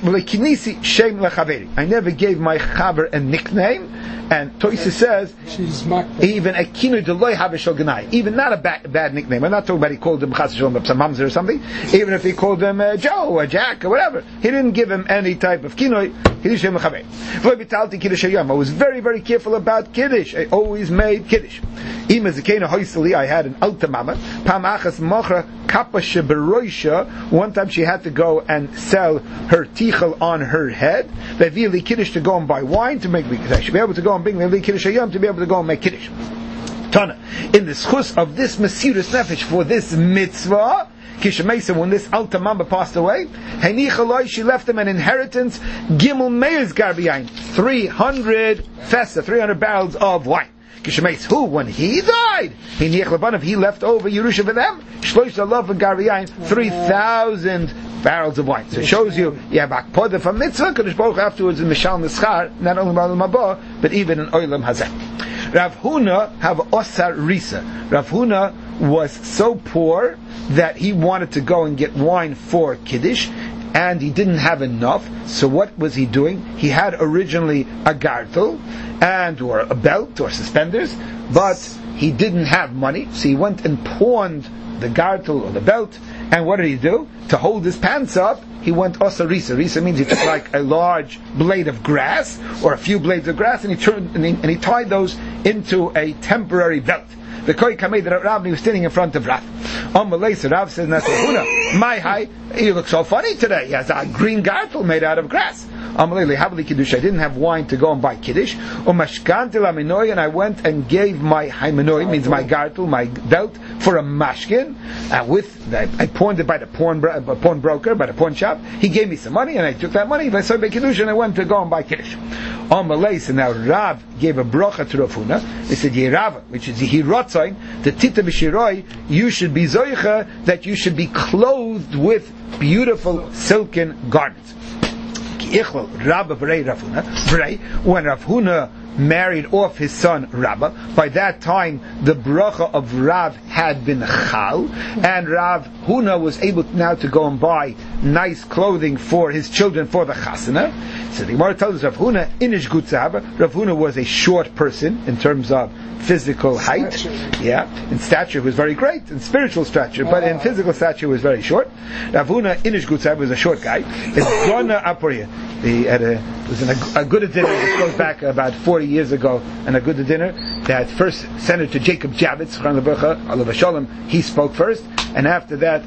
never gave my chaver a nickname. And Toysa says, even a kinu deloy havishal ganai, even not a bad nickname. I'm not talking about he called him Chas Shalom some Mamzer or something. Even if he called him Joe or Jack or whatever, he didn't give him any type of kinoi. He didn't give him a chaver. I was very, very careful about kiddush. I always made kiddush. I had an alta mama. One time she had to go and sell her tichel on her head. Kiddush to go and buy wine to make kiddush. She should be able to go and bring the kiddush hayom to be able to go and make kiddush. Tana, in the schus of this mesiras nefesh for this mitzvah, Kishemesa, when this alta mama passed away, she left him an inheritance. Gimel Meir's garbiyain, 300 fesa, 300 barrels of wine. Kishemeis, who, when he died, he left over Yerusha for them, Shlosh Love and Gariyain, 3,000 barrels of wine. So it shows you have Akpoda from Mitzvah, Kadosh Baruch afterwards in Mishal Nischar, not only Ba'al Mabah, but even in Olam Hazeh. Rav Huna have osar risa. Rav Huna was so poor that he wanted to go and get wine for Kiddush, and he didn't have enough. So what was he doing? He had originally a gartel or a belt or suspenders, but he didn't have money, so he went and pawned the gartel or the belt. And what did he do? To hold his pants up, he went osa risa. Risa means he took like a large blade of grass or a few blades of grass, and he tied those into a temporary belt. The Koi Kamei that Rav was standing in front of Rav. Rav says, my high, you look so funny today. He has a green gartel made out of grass. I didn't have wine to go and buy Kiddush. And I went and gave my haimenoi, means my gartel, my belt, for a mashkin. I pawned it by the pawn broker, by the pawn shop. He gave me some money, and I took that money. I saw Kiddush, and I went to go and buy Kiddush. So now Rav gave a bracha to Rav Huna. He said, Yerava, which is Yehirotzain, the Tita B'Shiroi, you should be Zoicha, that you should be clothed with beautiful silken garments. When Rav Huna married off his son Rabbah, by that time the bracha of Rav had been chal, and Rav Huna was able now to go and buy nice clothing for his children for the chasana. So the Gemara tells us Rav Huna inish gutzava. Rav Huna was a short person in terms of physical height. In stature he was very great, in spiritual stature, but in physical stature he was very short. Rav Huna inish gutzava was a short guy. It's Gona Aporia. It was in a Agudah dinner. This goes back about 40 years ago. An Agudah dinner that first Senator Jacob Javits, Alav Shalom, he spoke first, and after that,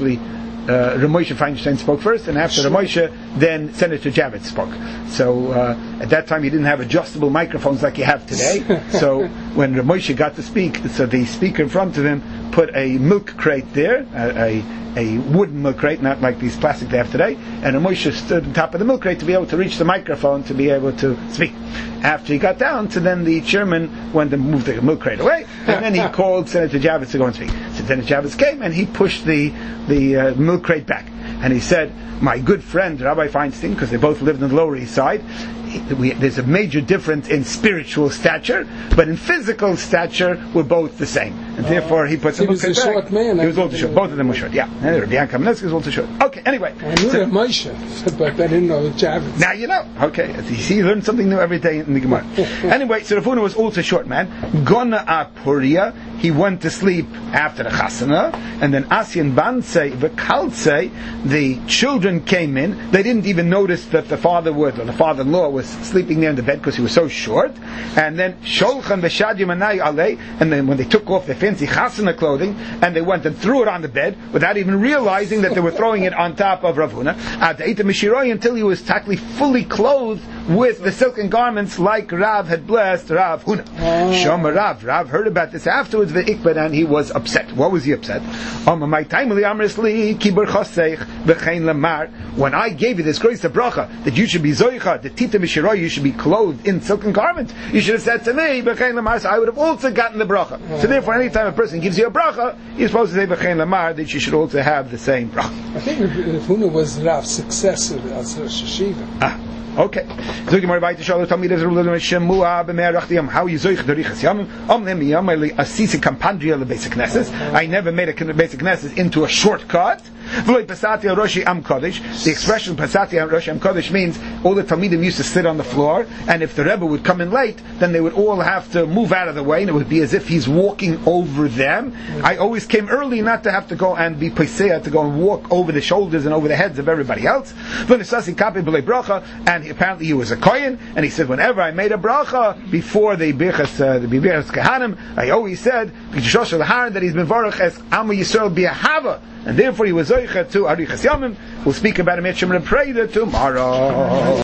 Ramosha Feinstein spoke first, and after Ramosha, then Senator Javits spoke. So at that time, he didn't have adjustable microphones like you have today. So when Ramosha got to speak, so the speaker in front of him put a milk crate there, a wooden milk crate, not like these plastic they have today, and Ramosha stood on top of the milk crate to be able to reach the microphone to be able to speak. After he got down, so then the chairman went and moved the milk crate away, and then he called Senator Javits to go and speak. So Senator Javits came and he pushed the milk crate back, and he said, my good friend Rabbi Feinstein, because they both lived on the Lower East Side, there's a major difference in spiritual stature, but in physical stature we're both the same, and therefore he puts a milk crate back. He was a short man. He was also short. Both of them were short. Yeah, and Rabbi Kamenetsky was also short. Okay, anyway. I knew that Moshe, but I didn't know Javits. Now you know. Okay, you see, you learn something new every day in the Gemara. Anyway, so Rav Huna was also a short man. Gona Apuria, he went to sleep after the chasana, and then Asyan Bansei V'Kaltsei, the children came in. They didn't even notice that the father-in-law was sleeping there in the bed because he was so short. And then Sholchan V'Shadya Manai Alei, and then when they took off their fancy chasana clothing and they went and threw it on the bed without even realizing that they were throwing it on top of Rav Huna, until he was totally fully clothed with the silken garments like Rav had blessed Rav Huna. Shoma Rav heard about this afterwards, and he was upset. What was he upset? When I gave you this grace of bracha that you should be zoicha, the tita b'shiroi, you should be clothed in silken garments, you should have said to me, b'chein lamar, so I would have also gotten the bracha. So therefore, anytime a person gives you a bracha, you're supposed to say b'chein lamar, that you should also have the same bracha. I think Rav Huna was Rav's successor as Rosh Hashiva. Okay. How you zoich the Riches Yamim? I never made a basic Knesset into a shortcut. The expression Pasati al Roshi Am Kodesh means all the Talmidim used to sit on the floor, and if the Rebbe would come in late, then they would all have to move out of the way, and it would be as if he's walking over them. I always came early not to have to go and be Pesea, to go and walk over the shoulders and over the heads of everybody else. And apparently he was a Kohen, and he said, whenever I made a bracha before the Birchas Kehanim, I always said that he's been Baruch as Am Yisrael B'Ahava, and therefore he was Zoicha to Arichas Yamim. We'll speak about him at Shemra Preda tomorrow.